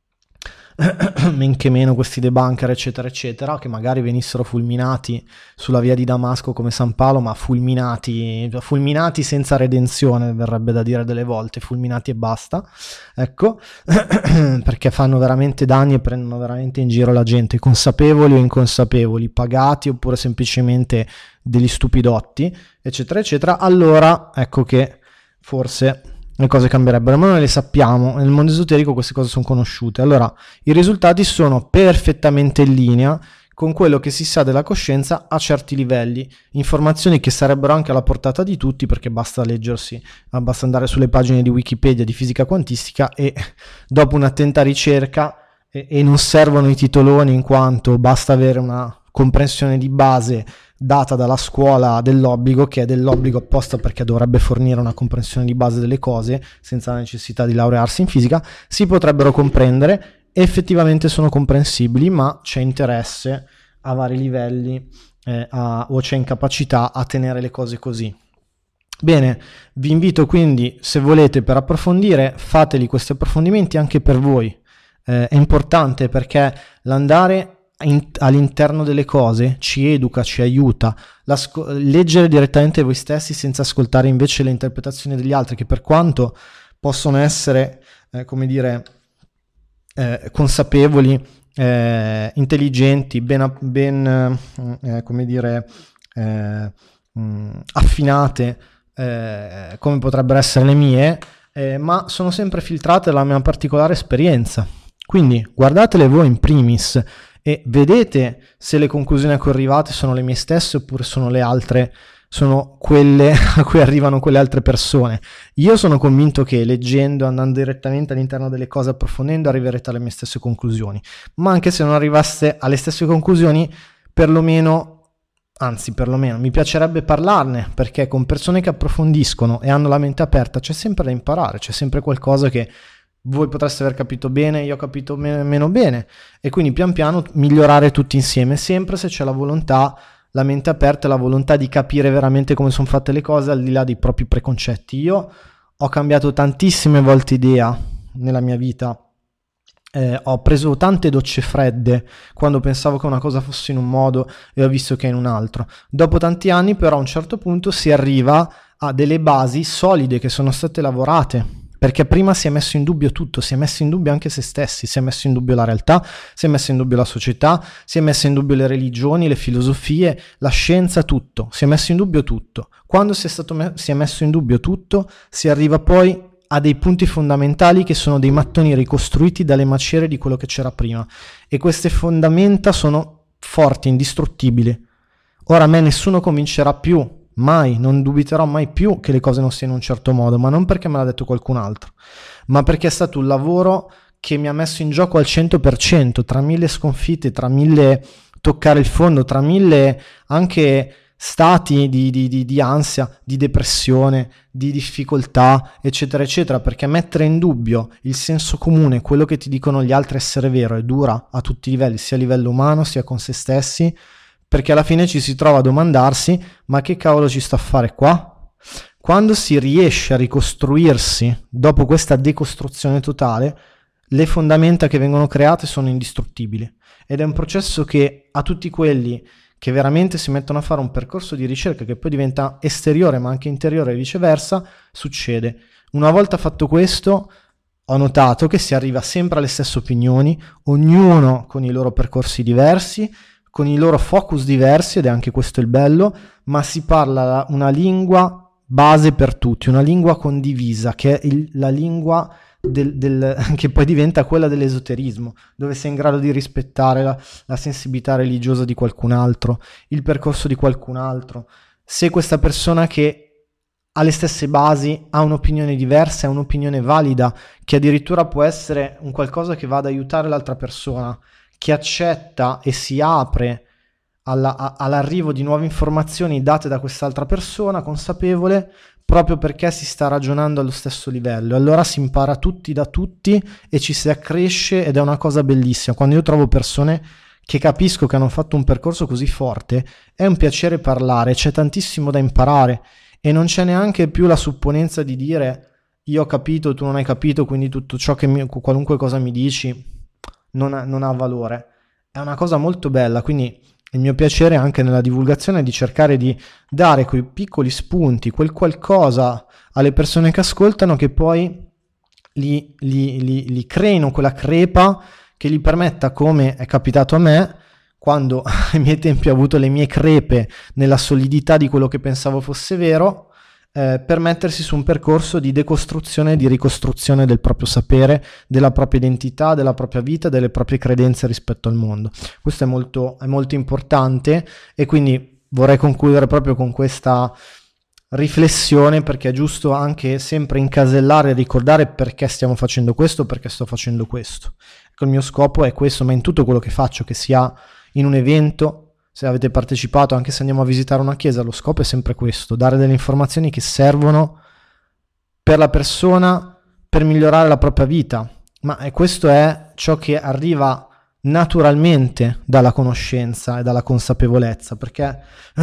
Men che meno questi debunker eccetera eccetera, che magari venissero fulminati sulla via di Damasco come San Paolo, ma fulminati senza redenzione, verrebbe da dire delle volte, fulminati e basta, ecco, perché fanno veramente danni e prendono veramente in giro la gente, consapevoli o inconsapevoli, pagati oppure semplicemente degli stupidotti eccetera eccetera. Allora ecco che forse le cose cambierebbero, ma noi le sappiamo, nel mondo esoterico queste cose sono conosciute. Allora, i risultati sono perfettamente in linea con quello che si sa della coscienza a certi livelli, informazioni che sarebbero anche alla portata di tutti, perché basta andare sulle pagine di Wikipedia di fisica quantistica e dopo un'attenta ricerca, e non servono i titoloni, in quanto basta avere una comprensione di base data dalla scuola dell'obbligo, che è dell'obbligo apposta perché dovrebbe fornire una comprensione di base delle cose senza la necessità di laurearsi in fisica, si potrebbero comprendere, effettivamente sono comprensibili, ma c'è interesse a vari livelli o c'è incapacità a tenere le cose così. Bene, vi invito quindi, se volete, per approfondire, fateli questi approfondimenti anche per voi. È importante perché l'andare all'interno delle cose ci educa, ci aiuta. Leggere direttamente voi stessi senza ascoltare invece le interpretazioni degli altri, che per quanto possono essere consapevoli, intelligenti, affinate, come potrebbero essere le mie, ma sono sempre filtrate dalla mia particolare esperienza. Quindi guardatele voi in primis e vedete se le conclusioni a cui arrivate sono le mie stesse oppure sono le altre, sono quelle a cui arrivano quelle altre persone. Io sono convinto che leggendo, andando direttamente all'interno delle cose, approfondendo, arriverete alle mie stesse conclusioni, ma anche se non arrivaste alle stesse conclusioni, perlomeno mi piacerebbe parlarne, perché con persone che approfondiscono e hanno la mente aperta c'è sempre da imparare, c'è sempre qualcosa che voi potreste aver capito bene, io ho capito meno bene, e quindi pian piano migliorare tutti insieme, sempre se c'è la volontà, la mente aperta e la volontà di capire veramente come sono fatte le cose al di là dei propri preconcetti. Io ho cambiato tantissime volte idea nella mia vita, ho preso tante docce fredde quando pensavo che una cosa fosse in un modo e ho visto che è in un altro. Dopo tanti anni però a un certo punto si arriva a delle basi solide che sono state lavorate, perché prima si è messo in dubbio tutto, si è messo in dubbio anche se stessi, si è messo in dubbio la realtà, si è messo in dubbio la società, si è messo in dubbio le religioni, le filosofie, la scienza, tutto, si è messo in dubbio tutto. Quando si è messo in dubbio tutto, si arriva poi ha dei punti fondamentali che sono dei mattoni ricostruiti dalle macerie di quello che c'era prima, e queste fondamenta sono forti, indistruttibili. Ora a me nessuno convincerà più, mai, non dubiterò mai più che le cose non siano in un certo modo, ma non perché me l'ha detto qualcun altro, ma perché è stato un lavoro che mi ha messo in gioco al 100%, tra 1000 sconfitte, tra 1000 toccare il fondo, tra 1000 anche stati di ansia, di depressione, di difficoltà, eccetera, eccetera, perché mettere in dubbio il senso comune, quello che ti dicono gli altri essere vero, è dura a tutti i livelli, sia a livello umano, sia con se stessi, perché alla fine ci si trova a domandarsi: ma che cavolo ci sto a fare qua? Quando si riesce a ricostruirsi dopo questa decostruzione totale, le fondamenta che vengono create sono indistruttibili, ed è un processo che a tutti quelli che veramente si mettono a fare un percorso di ricerca che poi diventa esteriore ma anche interiore e viceversa, succede. Una volta fatto questo, ho notato che si arriva sempre alle stesse opinioni, ognuno con i loro percorsi diversi, con i loro focus diversi, ed è anche questo il bello, ma si parla una lingua base per tutti, una lingua condivisa, che è la lingua che poi diventa quella dell'esoterismo, dove sei in grado di rispettare la sensibilità religiosa di qualcun altro, il percorso di qualcun altro. Se questa persona che ha le stesse basi ha un'opinione diversa, è un'opinione valida, che addirittura può essere un qualcosa che va ad aiutare l'altra persona, che accetta e si apre all'arrivo di nuove informazioni date da quest'altra persona consapevole, proprio perché si sta ragionando allo stesso livello. Allora si impara tutti da tutti e ci si accresce, ed è una cosa bellissima. Quando io trovo persone che capisco che hanno fatto un percorso così forte, è un piacere parlare, c'è tantissimo da imparare, e non c'è neanche più la supponenza di dire: io ho capito, tu non hai capito, quindi tutto ciò qualunque cosa mi dici non ha valore. È una cosa molto bella, quindi il mio piacere anche nella divulgazione è di cercare di dare quei piccoli spunti, quel qualcosa alle persone che ascoltano, che poi li creino quella crepa che gli permetta, come è capitato a me, quando ai miei tempi ho avuto le mie crepe nella solidità di quello che pensavo fosse vero, per mettersi su un percorso di decostruzione e di ricostruzione del proprio sapere, della propria identità, della propria vita, delle proprie credenze rispetto al mondo. Questo è molto importante, e quindi vorrei concludere proprio con questa riflessione, perché è giusto anche sempre incasellare e ricordare perché stiamo facendo questo, perché sto facendo questo. Ecco, il mio scopo è questo, ma in tutto quello che faccio, che sia in un evento, se avete partecipato, anche se andiamo a visitare una chiesa, lo scopo è sempre questo: dare delle informazioni che servono per la persona, per migliorare la propria vita. Ma questo è ciò che arriva naturalmente dalla conoscenza e dalla consapevolezza, perché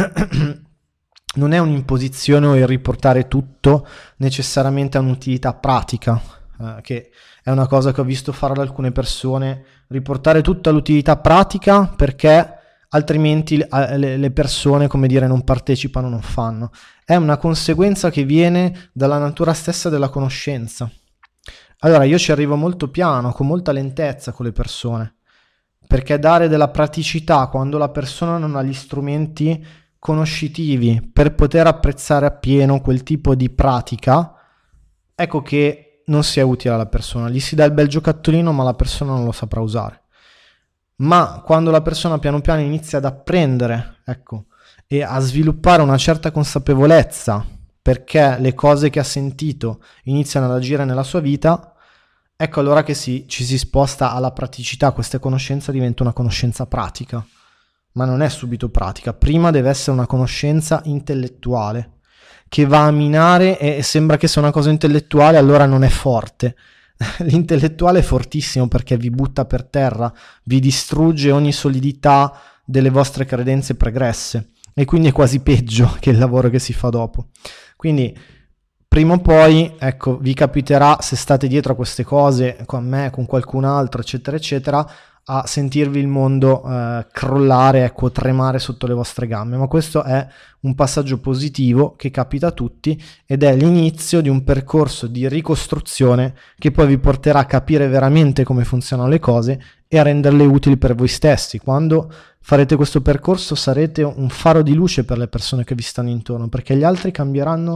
non è un'imposizione o il riportare tutto necessariamente a un'utilità pratica, che è una cosa che ho visto fare ad alcune persone, riportare tutto all'utilità pratica, perché altrimenti le persone, come dire, non partecipano, non fanno. È una conseguenza che viene dalla natura stessa della conoscenza. Allora io ci arrivo molto piano, con molta lentezza con le persone, perché dare della praticità quando la persona non ha gli strumenti conoscitivi per poter apprezzare appieno quel tipo di pratica, ecco che non sia utile alla persona. Gli si dà il bel giocattolino, ma la persona non lo saprà usare. Ma quando la persona piano piano inizia ad apprendere, ecco, e a sviluppare una certa consapevolezza, perché le cose che ha sentito iniziano ad agire nella sua vita, ecco allora che ci si sposta alla praticità. Questa conoscenza diventa una conoscenza pratica, ma non è subito pratica. Prima deve essere una conoscenza intellettuale che va a minare, e sembra che sia una cosa intellettuale, allora non è forte. L'intellettuale è fortissimo, perché vi butta per terra, vi distrugge ogni solidità delle vostre credenze pregresse, e quindi è quasi peggio che il lavoro che si fa dopo. Quindi prima o poi, ecco, vi capiterà, se state dietro a queste cose, con me, con qualcun altro, eccetera eccetera, a sentirvi il mondo crollare, ecco, tremare sotto le vostre gambe. Ma questo è un passaggio positivo che capita a tutti, ed è l'inizio di un percorso di ricostruzione che poi vi porterà a capire veramente come funzionano le cose e a renderle utili per voi stessi. Quando farete questo percorso sarete un faro di luce per le persone che vi stanno intorno, perché gli altri cambieranno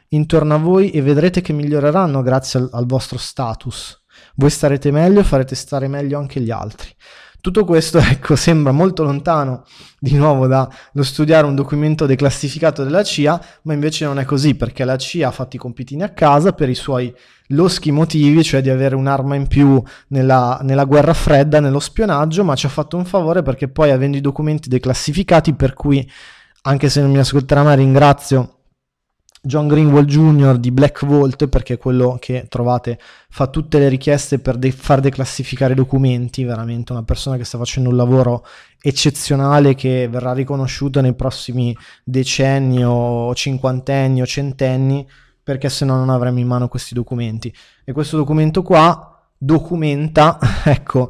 intorno a voi e vedrete che miglioreranno grazie al vostro status. Voi starete meglio, farete stare meglio anche gli altri. Tutto questo, ecco, sembra molto lontano di nuovo dallo studiare un documento declassificato della CIA, ma invece non è così, perché la CIA ha fatto i compitini a casa per i suoi loschi motivi, cioè di avere un'arma in più nella guerra fredda, nello spionaggio, ma ci ha fatto un favore perché poi, avendo i documenti declassificati, per cui, anche se non mi ascolterà mai, ringrazio John Greenwald Jr. di Black Vault, perché è quello che trovate, fa tutte le richieste per far declassificare i documenti, veramente una persona che sta facendo un lavoro eccezionale che verrà riconosciuto nei prossimi decenni o cinquantenni o centenni, perché se no non avremmo in mano questi documenti. E questo documento qua documenta, ecco,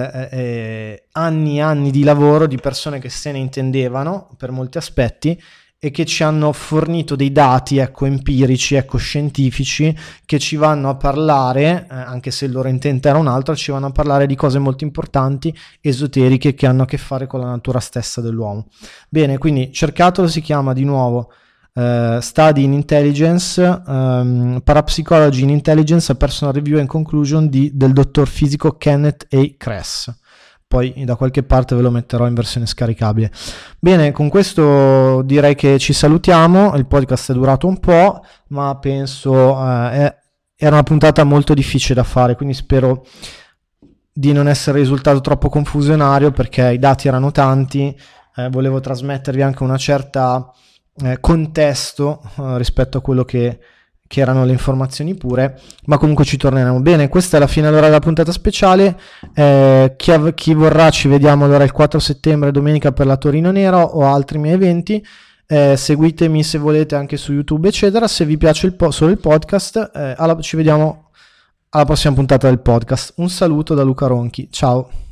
anni e anni di lavoro di persone che se ne intendevano per molti aspetti e che ci hanno fornito dei dati, ecco, empirici, ecco, scientifici, che ci vanno a parlare, anche se il loro intento era un altro, ci vanno a parlare di cose molto importanti, esoteriche, che hanno a che fare con la natura stessa dell'uomo. Bene, quindi cercatelo, si chiama di nuovo Study in Intelligence, Parapsychology in Intelligence, a Personal Review and Conclusion del dottor fisico Kenneth A. Kress. Poi da qualche parte ve lo metterò in versione scaricabile. Bene, con questo direi che ci salutiamo. Il podcast è durato un po', ma penso era una puntata molto difficile da fare, quindi spero di non essere risultato troppo confusionario, perché i dati erano tanti, volevo trasmettervi anche una certa contesto rispetto a quello che erano le informazioni pure, ma comunque ci torneremo. Bene, questa è la fine allora della puntata speciale. Chi vorrà, ci vediamo allora il 4 settembre, domenica, per la Torino Nera o altri miei eventi. Seguitemi se volete anche su YouTube, eccetera. Se vi piace solo il podcast, ci vediamo alla prossima puntata del podcast. Un saluto da Luca Ronchi, ciao.